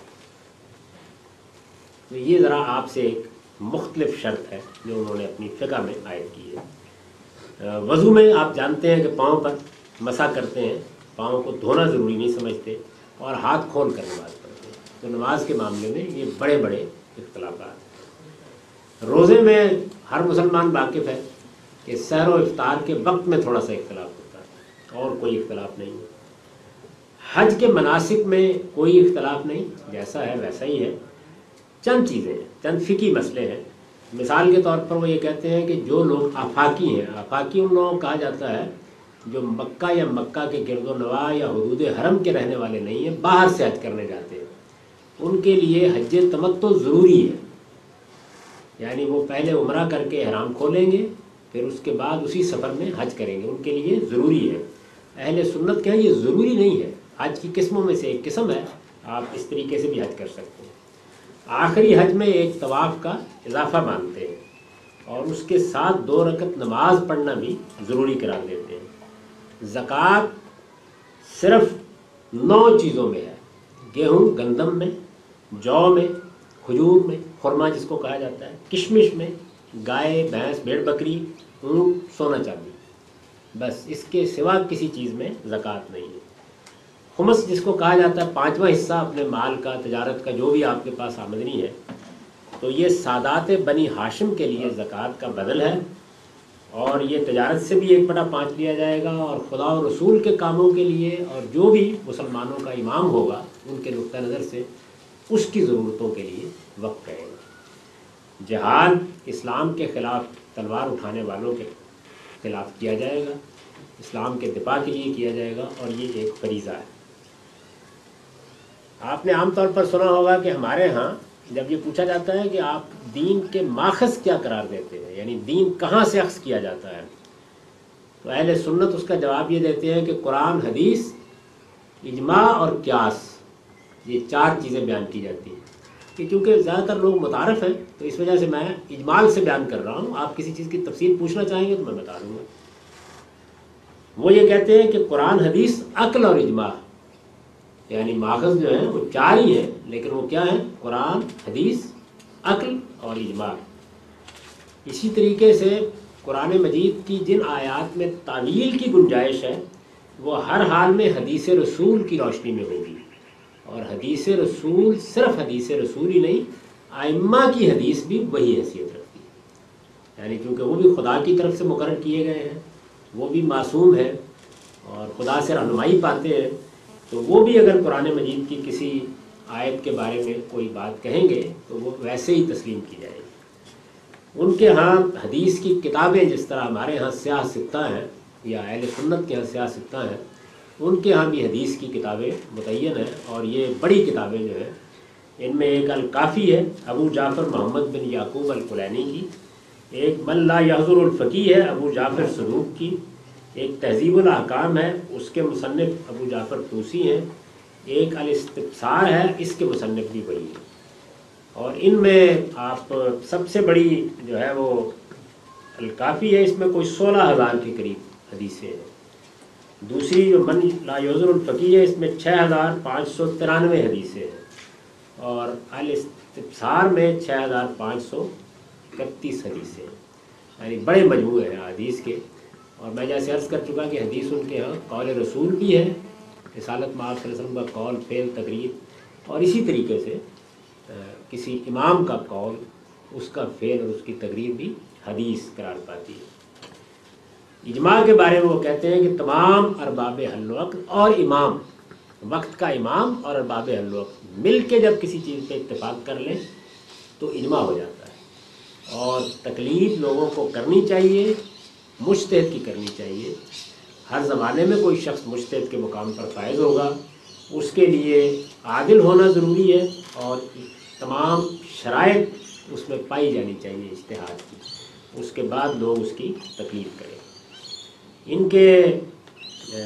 Speaker 1: تو یہ ذرا آپ سے ایک مختلف شرط ہے جو انہوں نے اپنی فقہ میں عائد کی ہے۔ وضو میں آپ جانتے ہیں کہ پاؤں پر مسح کرتے ہیں، پاؤں کو دھونا ضروری نہیں سمجھتے، اور ہاتھ کھول کر نماز پڑھتے ہیں۔ تو نماز کے معاملے میں یہ بڑے بڑے اختلافات۔ روزے میں ہر مسلمان واقف ہے کہ سحر و افطار کے وقت میں تھوڑا سا اختلاف ہوتا ہے، اور کوئی اختلاف نہیں ہے۔ حج کے مناسک میں کوئی اختلاف نہیں، جیسا ہے ویسا ہی ہے۔ چند چیزیں ہیں، چند فقہی مسئلے ہیں۔ مثال کے طور پر وہ یہ کہتے ہیں کہ جو لوگ آفاقی ہیں، آفاقی ان لوگوں کو کہا جاتا ہے جو مکہ یا مکہ کے گرد و نواح یا حدود حرم کے رہنے والے نہیں ہیں، باہر سے حج کرنے جاتے ہیں، ان کے لیے حج تمتع ضروری ہے، یعنی وہ پہلے عمرہ کر کے احرام کھولیں گے، پھر اس کے بعد اسی سفر میں حج کریں گے، ان کے لیے ضروری ہے۔ اہل سنت کہیں یہ ضروری نہیں ہے، حج کی قسموں میں سے ایک قسم ہے، آپ اس طریقے سے بھی حج کر سکتے ہیں۔ آخری حج میں ایک طواف کا اضافہ مانتے ہیں، اور اس کے ساتھ 2 رکعت نماز پڑھنا بھی ضروری قرار دیتے ہیں۔ زکوٰۃ صرف 9 چیزوں میں ہے، گیہوں گندم میں، جو میں، کھجور میں، خرما جس کو کہا جاتا ہے، کشمش میں، گائے بھینس بھیڑ بکری، اونٹ، سونا چاندی، بس اس کے سوا کسی چیز میں زکوٰۃ نہیں ہے۔ خمس جس کو کہا جاتا ہے 5واں حصہ اپنے مال کا، تجارت کا، جو بھی آپ کے پاس آمدنی ہے، تو یہ سادات بنی ہاشم کے لیے زکوٰۃ کا بدل ہے، اور یہ تجارت سے بھی 1/5 لیا جائے گا، اور خدا و رسول کے کاموں کے لیے اور جو بھی مسلمانوں کا امام ہوگا ان کے نقطہ نظر سے اس کی ضرورتوں کے لیے وقف کرے گا۔ جہاد اسلام کے خلاف تلوار اٹھانے والوں کے خلاف کیا جائے گا، اسلام کے دفاع کے لیے کیا جائے گا، اور یہ ایک فریضہ ہے۔ آپ نے عام طور پر سنا ہوگا کہ ہمارے ہاں جب یہ پوچھا جاتا ہے کہ آپ دین کے ماخذ کیا قرار دیتے ہیں، یعنی دین کہاں سے اخذ کیا جاتا ہے، تو اہل سنت اس کا جواب یہ دیتے ہیں کہ قرآن، حدیث، اجماع اور قیاس، یہ 4 چیزیں بیان کی جاتی ہیں۔ کہ کیونکہ زیادہ تر لوگ متعارف ہیں تو اس وجہ سے میں اجمال سے بیان کر رہا ہوں، آپ کسی چیز کی تفصیل پوچھنا چاہیں گے تو میں بتا دوں گا۔ وہ یہ کہتے ہیں کہ قرآن، حدیث، عقل اور اجماع، یعنی ماخذ جو ہیں وہ 4 ہی ہیں، لیکن وہ کیا ہیں؟ قرآن، حدیث، عقل اور اجماع۔ اسی طریقے سے قرآن مجید کی جن آیات میں تعویل کی گنجائش ہے وہ ہر حال میں حدیث رسول کی روشنی میں ہوگی، اور حدیث رسول صرف حدیث رسول ہی نہیں، ائمہ کی حدیث بھی وہی حیثیت رکھتی ہے، یعنی کیونکہ وہ بھی خدا کی طرف سے مقرر کیے گئے ہیں، وہ بھی معصوم ہیں اور خدا سے رہنمائی پاتے ہیں، تو وہ بھی اگر قرآن مجید کی کسی آیت کے بارے میں کوئی بات کہیں گے تو وہ ویسے ہی تسلیم کی جائے گی۔ ان کے ہاں حدیث کی کتابیں جس طرح ہمارے ہاں سیاہ ستہ ہیں یا اہل سنت کے ہاں سیاہ ستہ ہیں، ان کے ہاں بھی حدیث کی کتابیں متعین ہیں، اور یہ بڑی کتابیں جو ہیں ان میں ایک الکافی ہے ابو جعفر محمد بن یعقوب الکلینی کی، ایک من لا یحضر الفقیہ ہے ابو جعفر صدوق کی، ایک تہذیب الاحکام ہے اس کے مصنف ابو جعفر طوسی ہیں، ایک الاستبصار ہے اس کے مصنف بھی وہی ہے، اور ان میں آپ سب سے بڑی جو ہے وہ الکافی ہے، اس میں کوئی 16,000 کے قریب حدیثیں ہیں۔ دوسری جو من لا یحضر الفقیہ ہے اس میں 6,593 حدیثیں ہیں، اور الاستبصار میں 6,531 حدیثیں ہیں، یعنی بڑے مجموعے ہیں حدیث کے۔ اور میں جیسے عرض کر چکا کہ حدیث ان کے ہاں قول رسول بھی ہے، رسالت مآب صلی اللہ علیہ وسلم کا قول، فعل، تقریر، اور اسی طریقے سے کسی امام کا قول، اس کا فعل اور اس کی تقریر بھی حدیث قرار پاتی ہے۔ اجماع کے بارے میں وہ کہتے ہیں کہ تمام ارباب حل وقت اور امام، وقت کا امام اور ارباب حل وقت مل کے جب کسی چیز پہ اتفاق کر لیں تو اجماع ہو جاتا ہے، اور تقلید لوگوں کو کرنی چاہیے، مجتہد کی کرنی چاہیے۔ ہر زمانے میں کوئی شخص مجتہد کے مقام پر فائز ہوگا، اس کے لیے عادل ہونا ضروری ہے، اور تمام شرائط اس میں پائی جانی چاہیے اجتہاد کی، اس کے بعد لوگ اس کی تقلید کریں۔ ان کے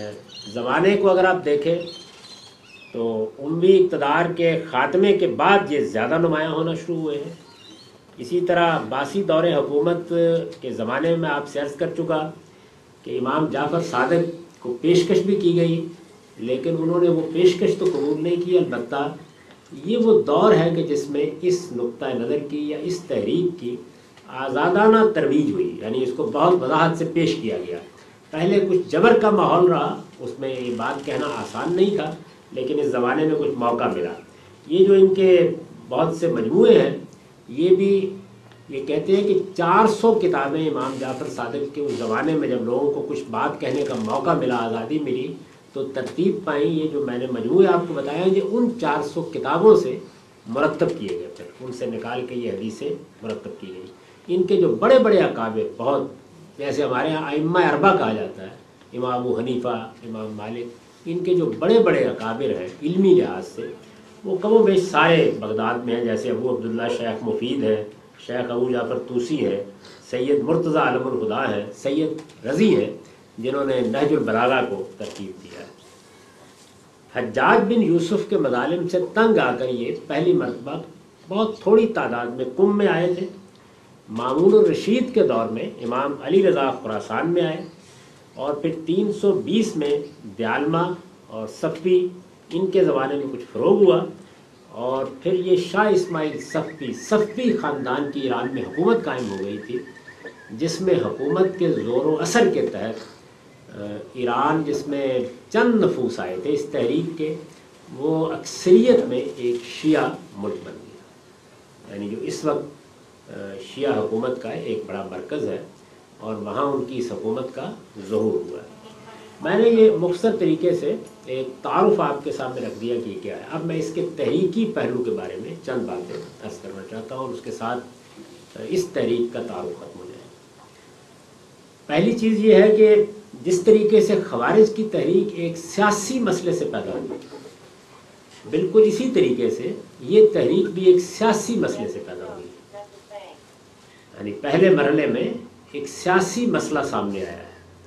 Speaker 1: ज़माने को अगर आप देखें तो उम्वी इक़्तिदार के ख़ात्मे के बाद ये ज़्यादा नुमायाँ होना शुरू हुए हैं। इसी तरह अब्बासी दौरे हुकूमत के ज़माने में आपसे अर्ज़ कर चुका कि इमाम जाफ़र सादिक को पेशकश भी की गई, लेकिन उन्होंने वो पेशकश तो कबूल नहीं की। अलबत्ता ये वो दौर है कि जिसमें इस नुक्ता नज़र की या इस तहरीक की आज़ादाना तरवीज हुई, यानी इसको बहुत वजाहत से पेश किया गया। पहले कुछ जबर का माहौल रहा, उसमें ये बात कहना आसान नहीं था, लेकिन इस ज़माने में कुछ मौका मिला। ये जो इनके बहुत से मजमूए हैं, ये भी ये कहते हैं कि 400 किताबें इमाम जाफ़र सादिक के उस ज़माने में जब लोगों को कुछ बात कहने का मौका मिला, आज़ादी मिली, तो तरतीब पाई। ये जो मैंने मजमूए आपको बताया, ये उन 400 किताबों से मुरत्तब किए गए, फिर उनसे निकाल के ये हदीसें मुरत्तब की गई। इनके जो बड़े बड़े अकाबिर, बहुत जैसे हमारे यहाँ अइम्मा अरबा कहा जाता है, इमाम अबू हनीफ़ा, इमाम मालिक, इनके जो बड़े बड़े अकाबिर हैं इल्मी लिहाज से, वो कमो बेश सारे बगदाद में हैं। जैसे अबू अब्दुल्ला शेख मुफीद है, शेख अबू जाफ़र तूसी है, सैयद मुर्तज़ा अलमुल हुदा है, सैयद रज़ी है, जिन्होंने नहजुल बलागा को तरतीब दिया है। हज्जाज बिन यूसुफ के मज़ालिम से तंग आकर ये पहली मरतबा बहुत थोड़ी तादाद में कुम में आए थे। मामून रशीद के दौर में इमाम अली रज़ा खुरासान में आए, और फिर 320 में दयालमा और सफ़ी, इनके ज़माने में कुछ फ़रोग हुआ, और फिर ये शाह इस्माइल सफ़ी ख़ानदान की ईरान में हुकूमत कायम हो गई थी, जिसमें हुकूमत के ज़ोर व असर के तहत ईरान, जिसमें चंद नफूस आए थे इस तहरीक के, वो अक्सरियत में एक शिया मुल्क बन गया। यानी जो इस वक्त शिया हुकूमत का एक बड़ा मरकज़ है, और वहाँ उनकी इस हुकूमत का ज़हूर हुआ है। मैंने ये मुख्तसर तरीके से एक तारुफ आपके सामने रख दिया कि क्या है। अब मैं इसके तहरीकी पहलू के बारे में चंद बातें अर्ज़ करना चाहता हूँ, और उसके साथ इस तहरीक का तारुफ ख़त्म हो जाए। पहली चीज़ ये है कि जिस तरीके से ख़वारिज की तहरीक एक सियासी मसले से पैदा हुई, बिल्कुल इसी तरीके से ये तहरीक भी एक सियासी मसले से पैदा हुई। यानी पहले मरहले में एक सियासी मसला सामने आया है,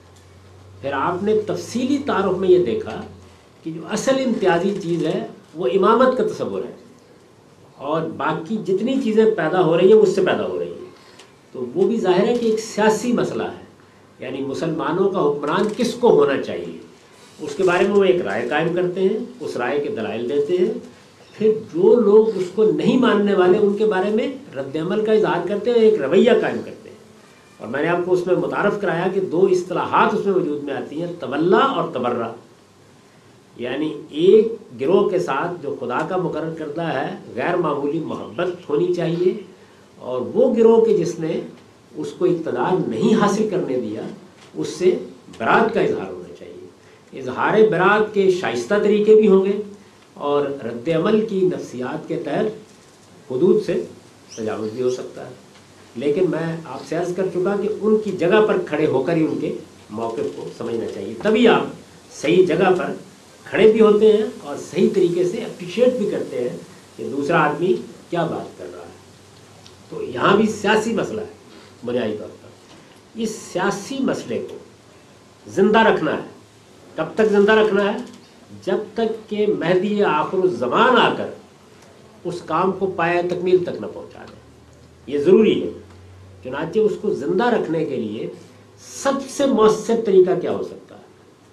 Speaker 1: फिर आपने तफसीली तारुफ में ये देखा कि जो असल इम्तियाजी चीज़ है वो इमामत का तसव्वुर है, और बाकी जितनी चीज़ें पैदा हो रही हैं उससे पैदा हो रही हैं। तो वो भी ज़ाहिर है कि एक सियासी मसला है, यानी मुसलमानों का हुक्मरान किसको होना चाहिए, उसके बारे में वो एक राय कायम करते हैं, उस राय के दलाइल देते हैं। फिर जो लोग उसको नहीं मानने वाले, उनके बारे में रद्द-ए-अमल का इज़हार करते हैं, एक रवैया कायम करते हैं। और मैंने आपको उसमें मुतारफ़ कराया कि दो इस्तिलाहात उसमें वजूद में आती हैं, तवल्ला और तबर्रा। यानी एक गिरोह के साथ जो खुदा का मुकर्रर करता है गैर मामूली मोहब्बत होनी चाहिए, और वो गिरोह के जिसने उसको इक़्तिदार नहीं हासिल करने दिया, उससे बरात का इजहार होना चाहिए। इजहार बरात के शाइस्ता तरीके भी होंगे, और रद्द अमल की नफ्सियात के तहत हुदूद से तजावुज़ भी हो सकता है। लेकिन मैं आपसे अर्ज़ कर चुका कि उनकी जगह पर खड़े होकर ही उनके मौक़िफ़ को समझना चाहिए, तभी आप सही जगह पर खड़े भी होते हैं और सही तरीके से अप्रिशिएट भी करते हैं कि दूसरा आदमी क्या बात कर रहा है। तो यहाँ भी सियासी मसला है बुनियादी तौर पर। इस सियासी मसले को ज़िंदा रखना है। कब तक ज़िंदा रखना है? जब तक कि महदी आखिरुज़्ज़मान आकर उस काम को पाया तकमील तक न पहुँचा दें। ये ज़रूरी है। चुनांचे उसको ज़िंदा रखने के लिए सबसे मौसर तरीका क्या हो सकता है?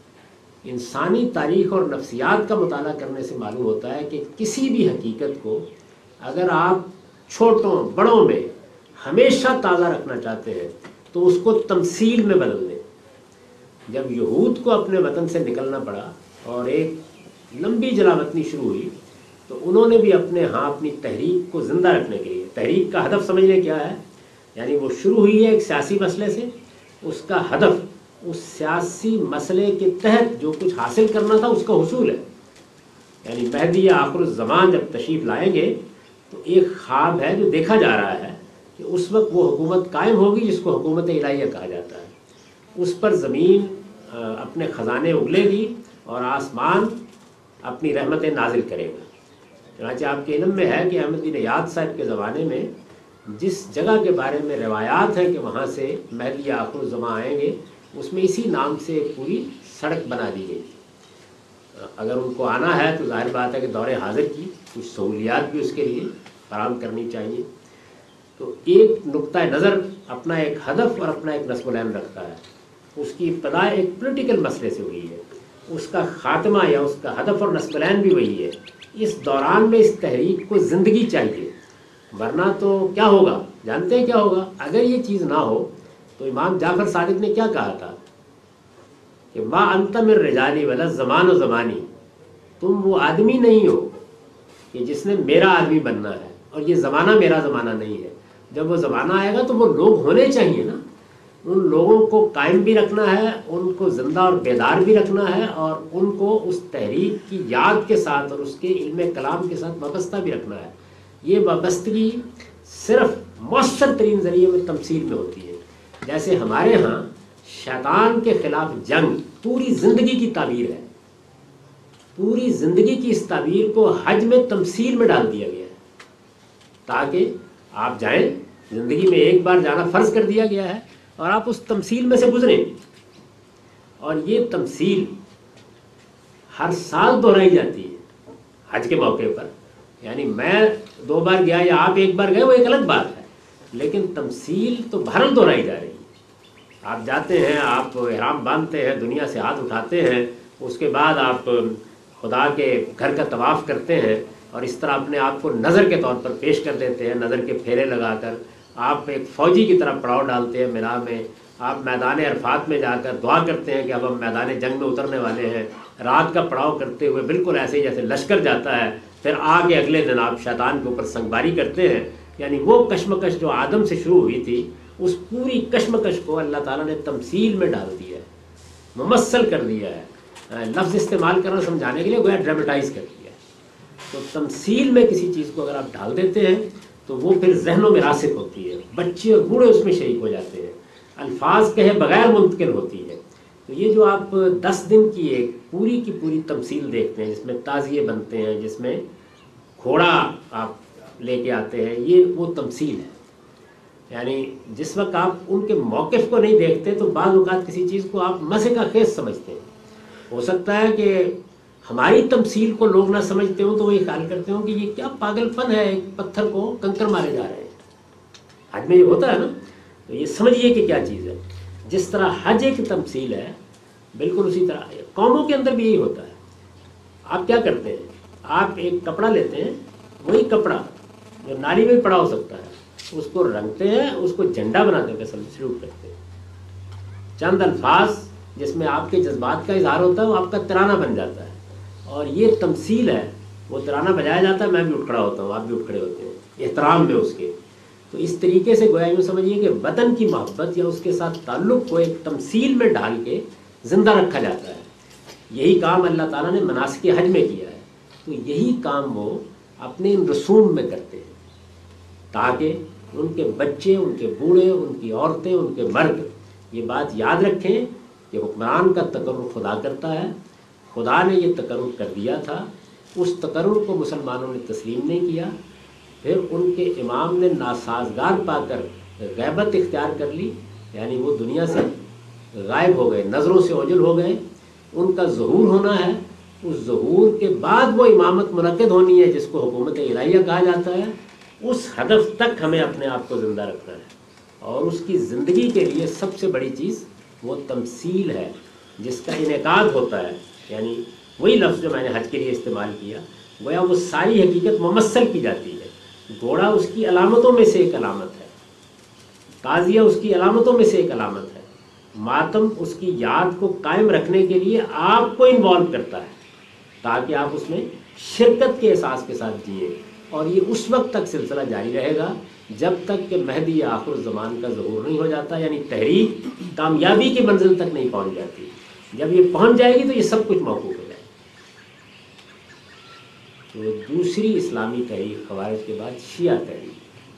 Speaker 1: इंसानी तारीख़ और नफ्सियात का मुताला करने से मालूम होता है कि किसी भी हकीकत को अगर आप छोटों बड़ों में हमेशा ताज़ा रखना चाहते हैं तो उसको तमसील में बदल दें। जब यहूद को अपने वतन से निकलना पड़ा और एक लंबी जलावतनी शुरू हुई, तो उन्होंने भी अपनी तहरीक को ज़िंदा रखने के लिए, तहरीक का हदफ समझने क्या है, यानी वो शुरू हुई है एक सियासी मसले से, उसका हदफ उस सियासी मसले के तहत जो कुछ हासिल करना था उसका हुसूल है। यानी महदी आखिरुज़्ज़मान जब तशरीफ़ लाएंगे तो एक ख्वाब है जो देखा जा रहा है कि उस वक्त वो हुकूमत कायम होगी जिसको हुकूमत इलाहिया कहा जाता है। उस पर ज़मीन अपने ख़जाने उगलेगी और आसमान अपनी रहमतें नाजिल करेगा। चुनांचे आपके इल्म में है कि अहमदुद्दीन याद साहब के ज़माने में जिस जगह के बारे में रिवायात हैं कि वहाँ से महदी आखिरुज़्ज़मान आएंगे, उसमें इसी नाम से पूरी सड़क बना दी गई थी। اگر ان کو آنا ہے تو ظاہر بات ہے کہ دور حاضر کی کچھ سہولیات بھی اس کے لیے فراہم کرنی چاہیے۔ تو ایک نقطہ نظر اپنا ایک ہدف اور اپنا ایک نصب العین رکھتا ہے، اس کی ابتدا ایک پولیٹیکل مسئلے سے ہوئی ہے، اس کا خاتمہ یا اس کا ہدف اور نصب العین بھی وہی ہے۔ اس دوران میں اس تحریک کو زندگی چاہیے، ورنہ تو کیا ہوگا؟ جانتے ہیں کیا ہوگا؟ اگر یہ چیز نہ ہو تو امام جعفر صادق نے کیا کہا تھا کہ ما انت من رجالی ولا زمان و زمانی، تم وہ آدمی نہیں ہو کہ جس نے میرا آدمی بننا ہے، اور یہ زمانہ میرا زمانہ نہیں ہے۔ جب وہ زمانہ آئے گا تو وہ لوگ ہونے چاہیے نا، ان لوگوں کو قائم بھی رکھنا ہے، ان کو زندہ اور بیدار بھی رکھنا ہے، اور ان کو اس تحریک کی یاد کے ساتھ اور اس کے علم کلام کے ساتھ وابستہ بھی رکھنا ہے۔ یہ وابستگی صرف مؤثر ترین ذریعے میں تمثیل میں ہوتی ہے۔ جیسے ہمارے ہاں شیطان کے خلاف جنگ پوری زندگی کی تعبیر ہے، پوری زندگی کی اس تعبیر کو حج میں تمثیل میں ڈال دیا گیا ہے، تاکہ آپ جائیں، زندگی میں ایک بار جانا فرض کر دیا گیا ہے، اور آپ اس تمثیل میں سے گزریں، اور یہ تمثیل ہر سال دہرائی جاتی ہے حج کے موقع پر۔ یعنی میں 2 بار گیا یا آپ 1 بار گئے وہ ایک الگ بات ہے، لیکن تمثیل تو بہرحال دہرائی جا رہی ہے۔ آپ جاتے ہیں، آپ احرام باندھتے ہیں، دنیا سے ہاتھ اٹھاتے ہیں، اس کے بعد آپ خدا کے گھر کا طواف کرتے ہیں، اور اس طرح اپنے آپ کو نظر کے طور پر پیش کر دیتے ہیں، نظر کے پھیرے لگا کر آپ ایک فوجی کی طرح پڑاؤ ڈالتے ہیں مینا میں۔ آپ میدان عرفات میں جا کر دعا کرتے ہیں کہ اب ہم میدان جنگ میں اترنے والے ہیں، رات کا پڑاؤ کرتے ہوئے بالکل ایسے ہی جیسے لشکر جاتا ہے، پھر آگے اگلے دن آپ شیطان کے اوپر سنگباری کرتے ہیں۔ یعنی وہ کشمکش جو آدم سے شروع ہوئی تھی، اس پوری کشمکش کو اللہ تعالیٰ نے تمثیل میں ڈال دیا ہے، ممثل کر دیا ہے، لفظ استعمال کرنا سمجھانے کے لیے گویا ڈرامٹائز کر دیا ہے۔ تو تمثیل میں کسی چیز کو اگر آپ ڈال دیتے ہیں تو وہ پھر ذہنوں میں راسخ ہوتی ہے، بچے اور بوڑھے اس میں شریک ہو جاتے ہیں، الفاظ کہے بغیر منتقل ہوتی ہے۔ تو یہ جو آپ 10 دن کی ایک پوری کی پوری تمثیل دیکھتے ہیں، جس میں تعزیے بنتے ہیں، جس میں گھوڑا آپ لے کے آتے ہیں، یہ وہ تمثیل ہے۔ یعنی جس وقت آپ ان کے موقف کو نہیں دیکھتے تو بعض اوقات کسی چیز کو آپ مزے کا خیز سمجھتے ہیں۔ ہو سکتا ہے کہ ہماری تمثیل کو لوگ نہ سمجھتے ہوں تو وہ یہ خیال کرتے ہوں کہ یہ کیا پاگل پن ہے، ایک پتھر کو کنکر مارے جا رہے ہیں۔ حج میں یہ ہوتا ہے نا، تو یہ سمجھیے کہ کیا چیز ہے۔ جس طرح حج ایک تمثیل ہے، بالکل اسی طرح قوموں کے اندر بھی یہی ہوتا ہے۔ آپ کیا کرتے ہیں؟ آپ ایک کپڑا لیتے ہیں، وہی کپڑا جو نالی میں پڑا ہو سکتا ہے، اس کو رنگتے ہیں، اس کو جھنڈا بناتے ہیں، سلوٹ کرتے ہیں۔ چند الفاظ جس میں آپ کے جذبات کا اظہار ہوتا ہے وہ آپ کا ترانہ بن جاتا ہے، اور یہ تمثیل ہے۔ وہ ترانہ بجایا جاتا ہے، میں بھی اٹھ کھڑا ہوتا ہوں، آپ بھی اٹھ کھڑے ہوتے ہیں احترام میں اس کے۔ تو اس طریقے سے گویا یوں سمجھیے کہ وطن کی محبت یا اس کے ساتھ تعلق کو ایک تمثیل میں ڈال کے زندہ رکھا جاتا ہے۔ یہی کام اللہ تعالیٰ نے مناسک حج میں کیا ہے، تو یہی کام وہ اپنے ان رسوم میں کرتے ہیں، تاکہ ان کے بچے، ان کے بوڑھے، ان کی عورتیں، ان کے مرد یہ بات یاد رکھیں کہ حکمران کا تقرر خدا کرتا ہے، خدا نے یہ تقرر کر دیا تھا، اس تقرر کو مسلمانوں نے تسلیم نہیں کیا، پھر ان کے امام نے ناسازگار پا کر غیبت اختیار کر لی، یعنی وہ دنیا سے غائب ہو گئے، نظروں سے اوجھل ہو گئے۔ ان کا ظہور ہونا ہے، اس ظہور کے بعد وہ امامت منعقد ہونی ہے جس کو حکومت الہیہ کہا جاتا ہے۔ اس ہدف تک ہمیں اپنے آپ کو زندہ رکھنا ہے، اور اس کی زندگی کے لیے سب سے بڑی چیز وہ تمثیل ہے جس کا انعقاد ہوتا ہے۔ یعنی وہی لفظ جو میں نے حج کے لیے استعمال کیا، گویا وہ ساری حقیقت ممثل کی جاتی ہے۔ گھوڑا اس کی علامتوں میں سے ایک علامت ہے، تعزیہ اس کی علامتوں میں سے ایک علامت ہے، ماتم اس کی یاد کو قائم رکھنے کے لیے آپ کو انوالو کرتا ہے تاکہ آپ اس میں شرکت کے احساس کے ساتھ جئیں، اور یہ اس وقت تک سلسلہ جاری رہے گا جب تک کہ مہدی آخر الزمان کا ظہور نہیں ہو جاتا، یعنی تحریک کامیابی کی منزل تک نہیں پہنچ جاتی۔ جب یہ پہنچ جائے گی تو یہ سب کچھ موقوف ہو جائے گا۔ تو دوسری اسلامی تحریک خوارج کے بعد شیعہ تحریک،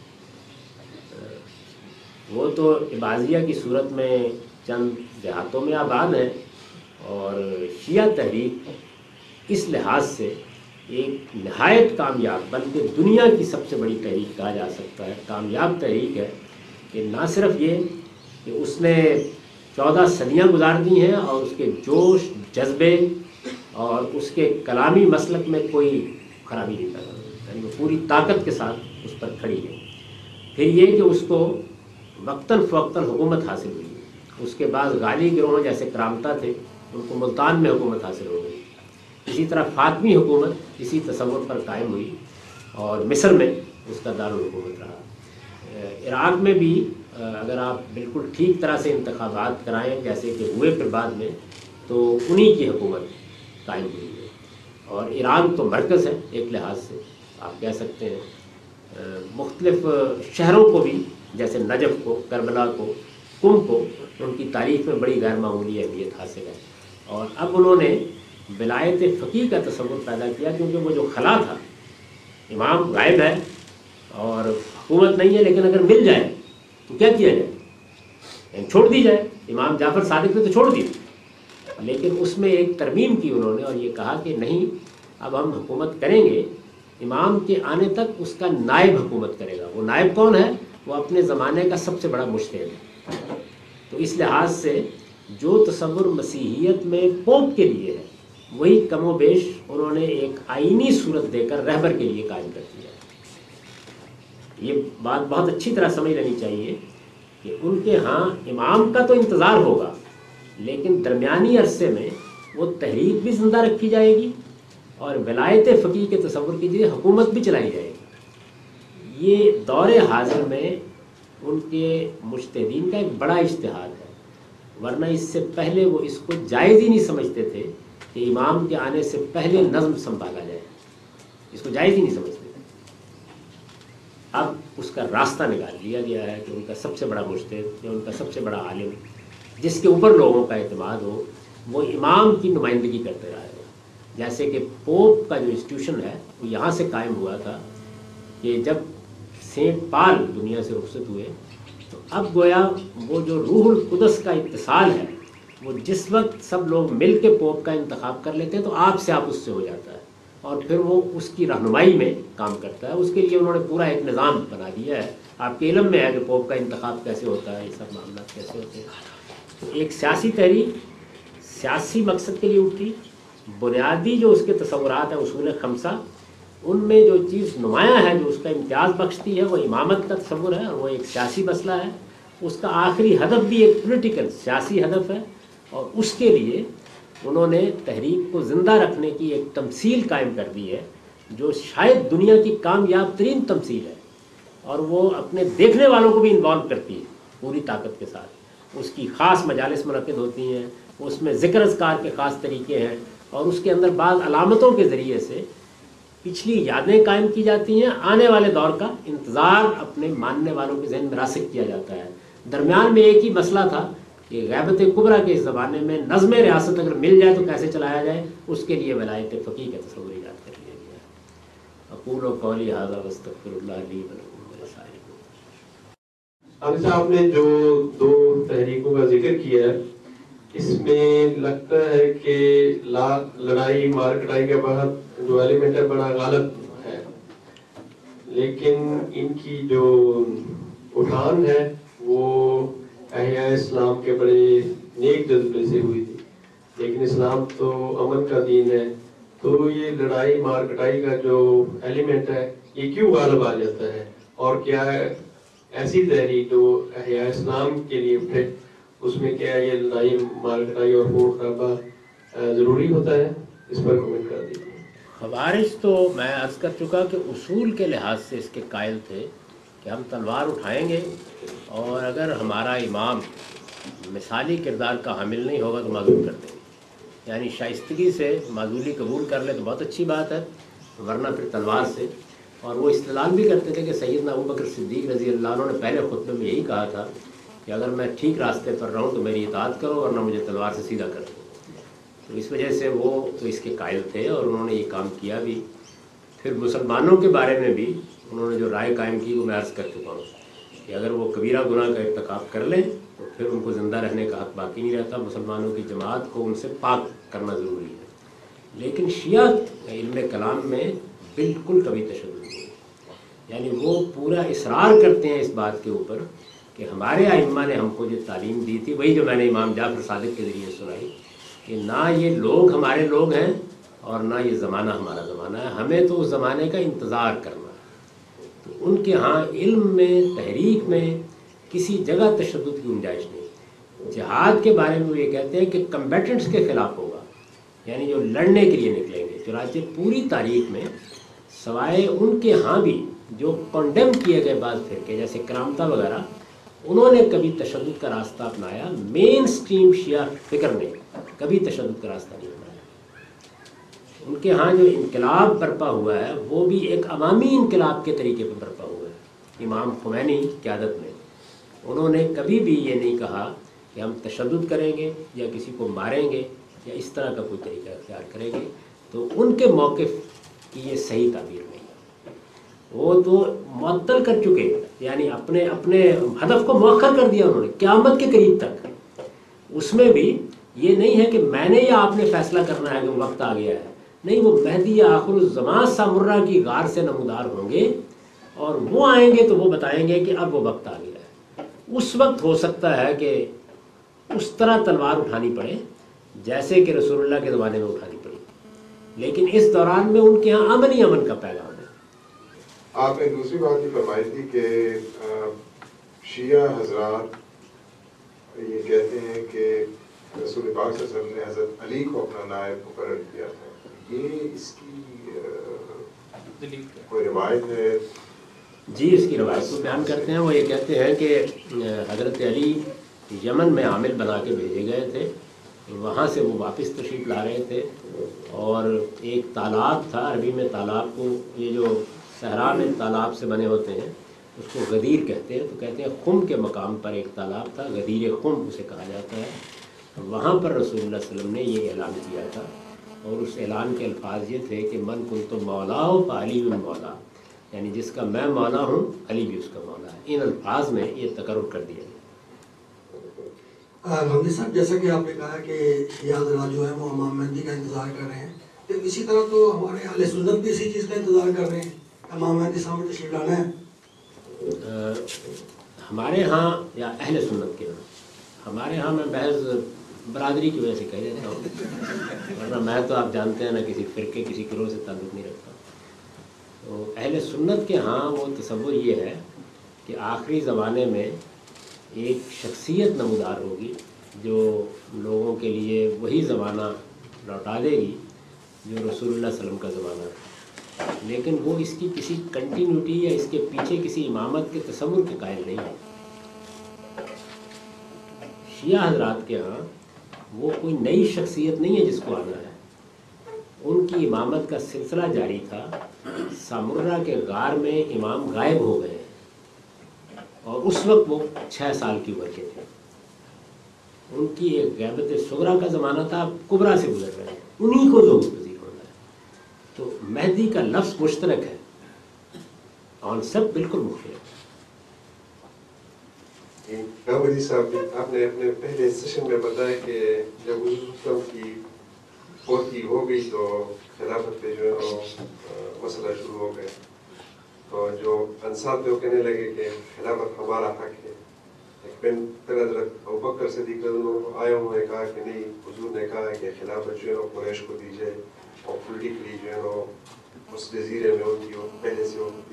Speaker 1: وہ تو عباضیہ کی صورت میں چند دیہاتوں میں آباد ہے، اور شیعہ تحریک اس لحاظ سے ایک نہایت کامیاب، بلکہ دنیا کی سب سے بڑی تحریک کہا جا سکتا ہے، کامیاب تحریک ہے کہ نہ صرف یہ کہ اس نے 14 صدیاں گزار دی ہیں، اور اس کے جوش، جذبے اور اس کے کلامی مسلک میں کوئی خرابی نہیں پیدا ہوئی، یعنی وہ پوری طاقت کے ساتھ اس پر کھڑی ہے۔ پھر یہ کہ اس کو وقتاً فوقتاً حکومت حاصل ہوئی، اس کے بعد غالی گروہ جیسے کرامتا تھے ان کو ملتان میں حکومت حاصل ہو گئی، اسی طرح فاطمی حکومت اسی تصور پر قائم ہوئی اور مصر میں اس کا دارالحکومت رہا۔ عراق میں بھی اگر آپ بالکل ٹھیک طرح سے انتخابات کرائیں جیسے کہ ہوئے پھر بعد میں، تو انہی کی حکومت قائم ہوئی ہے۔ اور ایران تو مرکز ہے ایک لحاظ سے، آپ کہہ سکتے ہیں مختلف شہروں کو بھی، جیسے نجف کو، کربلا کو، قم کو، ان کی تاریخ میں بڑی غیر معمولی اہمیت حاصل ہے۔ اور اب انہوں نے ولایت فقیہ کا تصور پیدا کیا، کیونکہ وہ جو خلا تھا، امام غائب ہے اور حکومت نہیں ہے، لیکن اگر مل جائے تو کیا کیا جائے، یعنی چھوڑ دی جائے۔ امام جعفر صادق نے تو چھوڑ دی، لیکن اس میں ایک ترمیم کی انہوں نے اور یہ کہا کہ نہیں، اب ہم حکومت کریں گے، امام کے آنے تک اس کا نائب حکومت کرے گا۔ وہ نائب کون ہے؟ وہ اپنے زمانے کا سب سے بڑا مجتہد ہے۔ تو اس لحاظ سے جو تصور مسیحیت میں پوپ کے لیے ہے، وہی کم و بیش انہوں نے ایک آئینی صورت دے کر رہبر کے لیے قائم کر دیا۔ یہ بات بہت اچھی طرح سمجھ لینی چاہیے کہ ان کے ہاں امام کا تو انتظار ہوگا، لیکن درمیانی عرصے میں وہ تحریک بھی زندہ رکھی جائے گی اور ولایت فقیہ کے تصور کیجیے حکومت بھی چلائی جائے گی۔ یہ دور حاضر میں ان کے مجتہدین کا ایک بڑا اجتہاد ہے، ورنہ اس سے پہلے وہ اس کو جائز ہی نہیں سمجھتے تھے کہ امام کے آنے سے پہلے نظم سنبھالا جائے، اس کو جائز ہی نہیں سمجھتے تھے۔ اب اس کا راستہ نکال لیا گیا ہے کہ ان کا سب سے بڑا مجتہد یا ان کا سب سے بڑا عالم جس کے اوپر لوگوں کا اعتماد ہو، وہ امام کی نمائندگی کرتے رہے گا۔ جیسے کہ پوپ کا جو انسٹیٹیوشن ہے وہ یہاں سے قائم ہوا تھا کہ جب سینٹ پال دنیا سے رخصت ہوئے، تو اب گویا وہ جو روح القدس کا اتصال ہے، وہ جس وقت سب لوگ مل کے پوپ کا انتخاب کر لیتے ہیں تو آپ سے آپ اس سے ہو جاتا ہے، اور پھر وہ اس کی رہنمائی میں کام کرتا ہے۔ اس کے لیے انہوں نے پورا ایک نظام بنا دیا ہے۔ آپ کے علم میں ہے کہ پوپ کا انتخاب کیسے ہوتا ہے، یہ سب معاملات کیسے ہوتے ہیں۔ ایک سیاسی تحریک سیاسی مقصد کے لیے اٹھی، بنیادی جو اس کے تصورات ہیں اصول خمسہ، ان میں جو چیز نمایاں ہے، جو اس کا امتیاز بخشتی ہے، وہ امامت کا تصور ہے، اور وہ ایک سیاسی مسئلہ ہے۔ اس کا آخری ہدف بھی ایک پولیٹیکل سیاسی ہدف ہے، اور اس کے لیے انہوں نے تحریک کو زندہ رکھنے کی ایک تمثیل قائم کر دی ہے، جو شاید دنیا کی کامیاب ترین تمثیل ہے، اور وہ اپنے دیکھنے والوں کو بھی انوالو کرتی ہے پوری طاقت کے ساتھ۔ اس کی خاص مجالس منعقد ہوتی ہیں، اس میں ذکر اذکار کے خاص طریقے ہیں، اور اس کے اندر بعض علامتوں کے ذریعے سے پچھلی یادیں قائم کی جاتی ہیں، آنے والے دور کا انتظار اپنے ماننے والوں کے ذہن میں راسخ کیا جاتا ہے۔ درمیان میں ایک ہی مسئلہ تھا کہ غیبت کبریٰ کے اس زمانے میں نظم ریاست اگر مل جائے تو کیسے چلایا جائے، اس کے لیے ولایت فقیہ کا تصور ایجاد کر لیا گیا۔ اقول قولی ھذا واستغفر اللہ لی ولکم ولسائر۔
Speaker 2: ابھی صاحب نے جو دو تحریکوں کا ذکر کیا ہے، اس میں لگتا ہے کہ لڑائی مار کٹائی کا بہت جو ایلیمنٹ ہے بڑا غالب ہے، لیکن ان کی جو اٹھان ہے وہ احیاء اسلام کے بڑے نیک جذبے سے ہوئی تھی، لیکن اسلام تو امن کا دین ہے، تو یہ لڑائی مار کٹائی کا جو ایلیمنٹ ہے یہ کیوں غالب آ جاتا ہے؟ اور کیا ایسی تحریک جو احیاء اسلام کے لیے اٹھے، اس میں کیا یہ لڑائی مار کٹائی اور خون خرابہ ضروری ہوتا ہے؟ اس پر کمنٹ کر دیجیے۔
Speaker 1: خوارج تو میں عرض کر چکا کہ اصول کے لحاظ سے اس کے قائل تھے کہ ہم تلوار اٹھائیں گے، اور اگر ہمارا امام مثالی کردار کا حامل نہیں ہوگا تو معذور کر دیں گے، یعنی شائستگی سے معذوری قبول کر لے تو بہت اچھی بات ہے، ورنہ پھر تلوار سے۔ اور وہ استدلال بھی کرتے تھے کہ سیدنا ابوبکر صدیق رضی اللہ عنہ نے پہلے خطبے میں یہی کہا تھا کہ اگر میں ٹھیک راستے پر رہوں تو میری اطاعت کرو، ورنہ مجھے تلوار سے سیدھا کر دو۔ تو اس وجہ سے وہ تو اس کے قائل تھے اور انہوں نے یہ کام کیا بھی۔ پھر مسلمانوں کے بارے میں بھی انہوں نے جو رائے قائم کی وہ میں عرض کر چکا ہوں کہ اگر وہ کبیرہ گناہ کا ارتکاب کر لیں تو پھر ان کو زندہ رہنے کا حق باقی نہیں رہتا، مسلمانوں کی جماعت کو ان سے پاک کرنا ضروری ہے۔ لیکن شیعہ علم کلام میں بالکل کبھی تشدد نہیں، یعنی وہ پورا اصرار کرتے ہیں اس بات کے اوپر کہ ہمارے ائمہ نے ہم کو جو تعلیم دی تھی وہی جو میں نے امام جعفر صادق کے ذریعے سنائی، کہ نہ یہ لوگ ہمارے لوگ ہیں اور نہ یہ زمانہ ہمارا زمانہ ہے، ہمیں تو اس زمانے کا انتظار کرنا ہے۔ تو ان کے ہاں علم میں، تحریک میں کسی جگہ تشدد کی گنجائش نہیں۔ جہاد کے بارے میں وہ یہ کہتے ہیں کہ کمبیٹنٹس کے خلاف ہوگا، یعنی جو لڑنے کے لیے نکلیں گے۔ چنانچہ پوری تاریخ میں سوائے ان کے ہاں بھی جو کنڈیم کیے گئے بعض فرقے جیسے کرامتہ وغیرہ، انہوں نے کبھی تشدد کا راستہ اپنایا، مین سٹریم شیعہ فکر نے کبھی تشدد کا راستہ نہیں اپنایا۔ ان کے ہاں جو انقلاب برپا ہوا ہے وہ بھی ایک عوامی انقلاب کے طریقے پہ برپا ہوا ہے۔ امام خمینی قیادت میں انہوں نے کبھی بھی یہ نہیں کہا کہ ہم تشدد کریں گے یا کسی کو ماریں گے یا اس طرح کا کوئی طریقہ اختیار کریں گے، تو ان کے موقف کی یہ صحیح تعبیر نہیں ہے۔ وہ تو معطل کر چکے، یعنی اپنے ہدف کو مؤخر کر دیا انہوں نے قیامت کے قریب تک۔ اس میں بھی یہ نہیں ہے کہ میں نے یا آپ نے فیصلہ کرنا ہے کہ وقت آ گیا ہے، نہیں، وہ مہدی آخر الزمان سامرہ کی غار سے نمودار ہوں گے اور وہ آئیں گے تو وہ بتائیں گے کہ اب وہ وقت آ گیا ہے۔ اس وقت ہو سکتا ہے کہ اس طرح تلوار اٹھانی پڑے جیسے کہ رسول اللہ کے زمانے میں اٹھانی پڑی، لیکن اس دوران میں ان کے ہاں امن ہی امن کا پیغام ہے۔
Speaker 3: آپ نے دوسری بات یہ فرمائی تھی کہ شیعہ حضرات یہ کہتے ہیں کہ رسول پاک صلی اللہ علیہ وسلم نے حضرت علی کو اپنا نائب مقرر کیا تھا، یہ اس کی کوئی روایت ہے؟
Speaker 1: جی، اس کی روایت کو بیان کرتے ہیں۔ وہ یہ کہتے ہیں کہ حضرت علی یمن میں عامل بنا کے بھیجے گئے تھے، وہاں سے وہ واپس تشریف لا رہے تھے اور ایک تالاب تھا، عربی میں تالاب کو، یہ جو صحرا میں تالاب سے بنے ہوتے ہیں اس کو غدیر کہتے ہیں، تو کہتے ہیں خم کے مقام پر ایک تالاب تھا، غدیر خم اسے کہا جاتا ہے۔ وہاں پر رسول اللہ صلی اللہ علیہ وسلم نے یہ اعلان کیا تھا اور اس اعلان کے الفاظ یہ تھے کہ من کنت مولا فعلی بن مولا، یعنی جس کا میں مولا ہوں علی بھی اس کا مولا ہے۔ ان الفاظ میں یہ تقرر کر دیا گیا۔
Speaker 4: غامدی صاحب، جیسا کہ آپ نے کہا کہ شیعہ حضرات جو ہے وہ امام مہدی کا انتظار کر رہے ہیں، تو اسی طرح تو ہمارے اہل سنت بھی اسی چیز کا انتظار کر رہے ہیں، امام مہدی سامنے تشریف لانا ہے۔
Speaker 1: ہمارے ہاں یا اہل سنت کے ہاں، ہمارے ہاں میں محض برادری کی وجہ سے کہہ دیتا ہوں، ورنہ میں تو آپ جانتے ہیں نہ کسی فرقے کسی گروہ سے تعلق نہیں رکھتا۔ تو اہل سنت کے ہاں وہ تصور یہ ہے کہ آخری زمانے میں ایک شخصیت نمودار ہوگی جو لوگوں کے لیے وہی زمانہ لوٹا دے گی جو رسول اللہ صلی اللہ علیہ وسلم کا زمانہ تھا، لیکن وہ اس کی کسی کنٹینیوٹی یا اس کے پیچھے کسی امامت کے تصور کے قائل نہیں ہے۔ شیعہ حضرات کے ہاں وہ کوئی نئی شخصیت نہیں ہے جس کو آنا ہے، ان کی امامت کا سلسلہ جاری تھا۔ سامرہ کے غار میں امام غائب ہو گئے اور اس وقت وہ 6 سال کی عمر کے تھے۔ ان کی ایک غیبت صغرا کا زمانہ تھا، کبرا سے گزر رہے ہیں، انہی کو ظہور پذیر ہونا ہے۔ تو مہدی کا لفظ مشترک ہے، کانسیپٹ بالکل مختلف ہے۔
Speaker 3: غامدی صاحب، آپ نے اپنے پہلے سیشن میں بتایا کہ جب حضور کی پوتی ہو گئی تو خلافت پہ جو ہے وہ مسئلہ شروع ہو گئے، تو جو انصار تھے وہ کہنے لگے کہ خلافت ہمارا حق ہے، لیکن پھر حضرت ابوبکر صدیق رضی اللہ عنہ آئے، انہوں نے کہا کہ نہیں، حضور نے کہا کہ خلافت جو ہے وہ قریش کو دی جائے اور پولیٹیکلی جو ہے وہ اس جزیرے میں ان کی پہلے سے ہوتی۔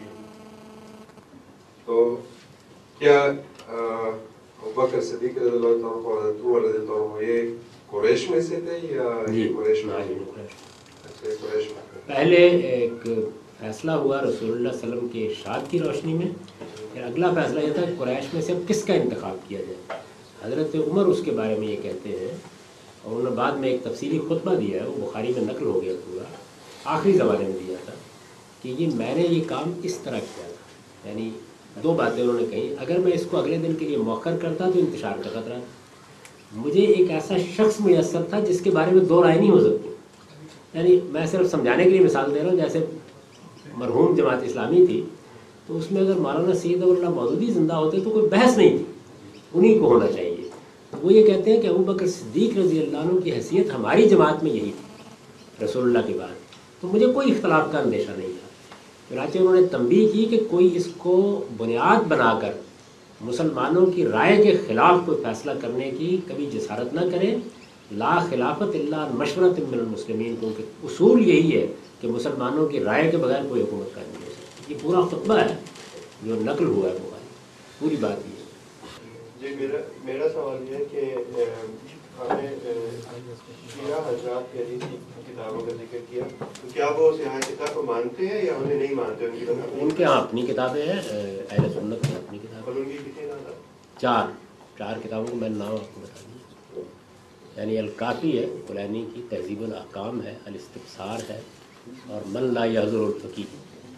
Speaker 3: تو کیا ابوبکر صدیق رضی اللہ عنہ اور حضرت عمر رضی اللہ عنہ یہ قریش میں سے تھے یا یہ قریش میں؟ قریش میں
Speaker 1: پہلے ایک فیصلہ ہوا رسول اللہ صلی اللہ علیہ وسلم کے ارشاد کی روشنی میں، پھر اگلا فیصلہ یہ تھا کہ قریش میں سے اب کس کا انتخاب کیا جائے۔ حضرت عمر اس کے بارے میں یہ کہتے ہیں، اور انہوں نے بعد میں ایک تفصیلی خطبہ دیا ہے، وہ بخاری میں نقل ہو گیا پورا، آخری زمانے میں دیا تھا، کہ میں نے یہ کام اس طرح کیا تھا۔ یعنی 2 باتیں انہوں نے کہیں، اگر میں اس کو اگلے دن کے لیے مؤخر کرتا تو انتشار کا خطرہ تھا، مجھے ایک ایسا شخص میسر تھا جس کے بارے میں 2 رائے نہیں ہو سکتی۔ یعنی میں صرف سمجھانے کے لیے مثال دے رہا ہوں، جیسے مرحوم جماعت اسلامی تھی تو اس میں اگر مولانا سید اللہ مودودی زندہ ہوتے تو کوئی بحث نہیں تھی، انہی کو ہونا چاہیے۔ وہ یہ کہتے ہیں کہ ابوبکر صدیق رضی اللہ عنہ کی حیثیت ہماری جماعت میں یہی تھی رسول اللہ کے بعد، تو مجھے کوئی اختلاف کا اندیشہ نہیں تھا۔ چنانچہ انہوں نے تنبیہ کی کہ کوئی اس کو بنیاد بنا کر مسلمانوں کی رائے کے خلاف کوئی فیصلہ کرنے کی کبھی جسارت نہ کرے، ला खिलाफत इल्ला मशवरत मिनल मुस्लिमीन, क्योंकि उसूल यही है कि मुसलमानों की राय के बगैर कोई हुकूमत कायम नहीं हो सकती। ये पूरा खुतबा है जो नकल हुआ है बुखारी, पूरी बात ये
Speaker 3: जी। मेरा सवाल ये है कि आपने शिया हज़रात की हदीस की किताबों का जिक्र किया, तो क्या वो सियाह किताब को मानते हैं या उन्हें नहीं मानते?
Speaker 1: उनके यहाँ अपनी किताबें हैं, अहले सुन्नत की अपनी किताबें।
Speaker 3: और उनकी कितने
Speaker 1: चार किताबों को मैंने नाम आपको बता दिया, यानी अल-काफ़ी है कुलैनी की, तहज़ीबुल अहकाम है, अल-इस्तिब्सार है, और मन ला यहज़ुरुल फ़क़ीह।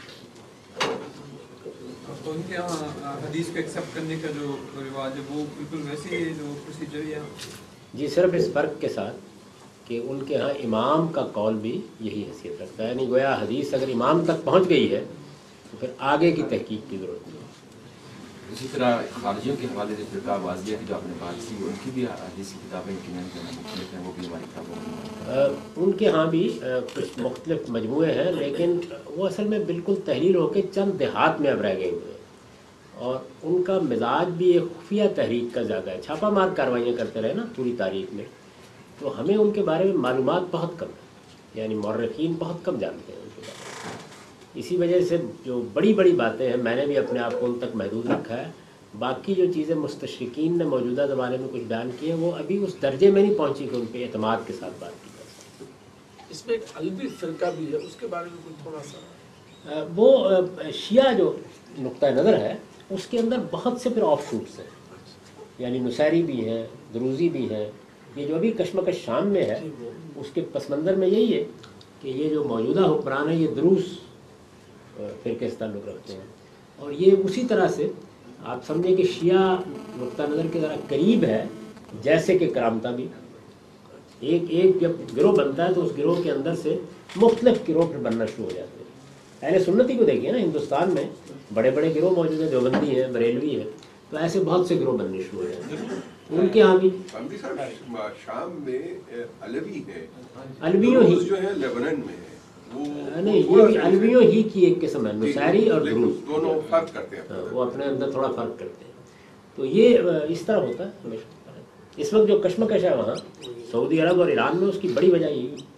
Speaker 5: तो उनके यहाँ हदीस को एक्सेप्ट करने का जो रिवाज है वो बिल्कुल वैसे ही जो प्रोसीजर है
Speaker 1: जी, सिर्फ इस फ़र्क के साथ कि उनके यहाँ इमाम का कौल भी यही हैसियत रखता है, यानी गोया हदीस अगर इमाम तक पहुँच गई है तो फिर आगे की तहकीक की ज़रूरत नहीं।
Speaker 6: इसी तरह खारजियों के हवाले से फ़िरका वाज़िया की जो आपने बात की, उनकी भी हदीस की किताबें मुख्तलिफ हैं, वो भी हमारी किताबों
Speaker 1: उनके यहाँ भी कुछ मुख्तलिफ मजमूए हैं, लेकिन वो असल में बिल्कुल तहरीर होकर चंद देहात में अब रह गए हुए हैं, और उनका मिजाज भी एक खुफिया तहरीक का ज़्यादा है, छापा मार कार्रवाइयाँ करते रहे ना पूरी तारीख में, तो हमें उनके बारे में मालूमात बहुत कम है, यानी मौर्रिखीन बहुत कम जानते हैं उनके बारे में। इसी वजह से जो बड़ी बड़ी बातें हैं मैंने भी अपने आप को उन तक महदूद रखा है। बाकी जो चीज़ें मुस्तशरिकीन ने मौजूदा ज़माने में कुछ बयान की हैं वो अभी उस दर्जे में नहीं पहुँची कि उन पर एतमाद के साथ बात की जा सके।
Speaker 7: इसमें एक अलवी फ़िरका भी है, उसके बारे में कुछ थोड़ा सा।
Speaker 1: वो शिया जो नुक्ता नज़र है उसके अंदर बहुत से फिर ऑफ शूट्स हैं, यानी नुसैरी भी हैं, दरूज़ी भी हैं। ये जो अभी कशमकश शाम में है उसके पस मंज़र में यही है कि ये जो मौजूदा हुक्मरान है ये दरूस फ़िरके से ताल्लुक़ रखते हैं, और ये उसी तरह से आप समझें कि शिया नुक्ता नज़र के ज़रा करीब है, जैसे कि करामता भी एक जब गिरोह बनता है तो उस गिरोह के अंदर से मुख्तलिफ गिरोह फिर बनना शुरू हो जाते हैं। अहले सुन्नती को देखिए ना, हिंदुस्तान में बड़े बड़े गिरोह मौजूद हैं, देवबंदी है, बरेलवी है, तो ऐसे बहुत से गिरोह बनने शुरू हो जाते हैं। उनके यहाँ भी
Speaker 3: शाम में अलवी है,
Speaker 1: अलवियों ही
Speaker 3: जो है लेबनान में है,
Speaker 1: नहीं, ये भी अलवियों ही की एक किस्म है, नुसैरी और दुरूज़
Speaker 3: दोनों फर्क करते हैं,
Speaker 1: वो अपने अंदर थोड़ा फ़र्क करते हैं। तो ये इस तरह होता है हमेशा। इस वक्त जो कशमकश है वहाँ सऊदी अरब और ईरान में, उसकी बड़ी वजह यही है।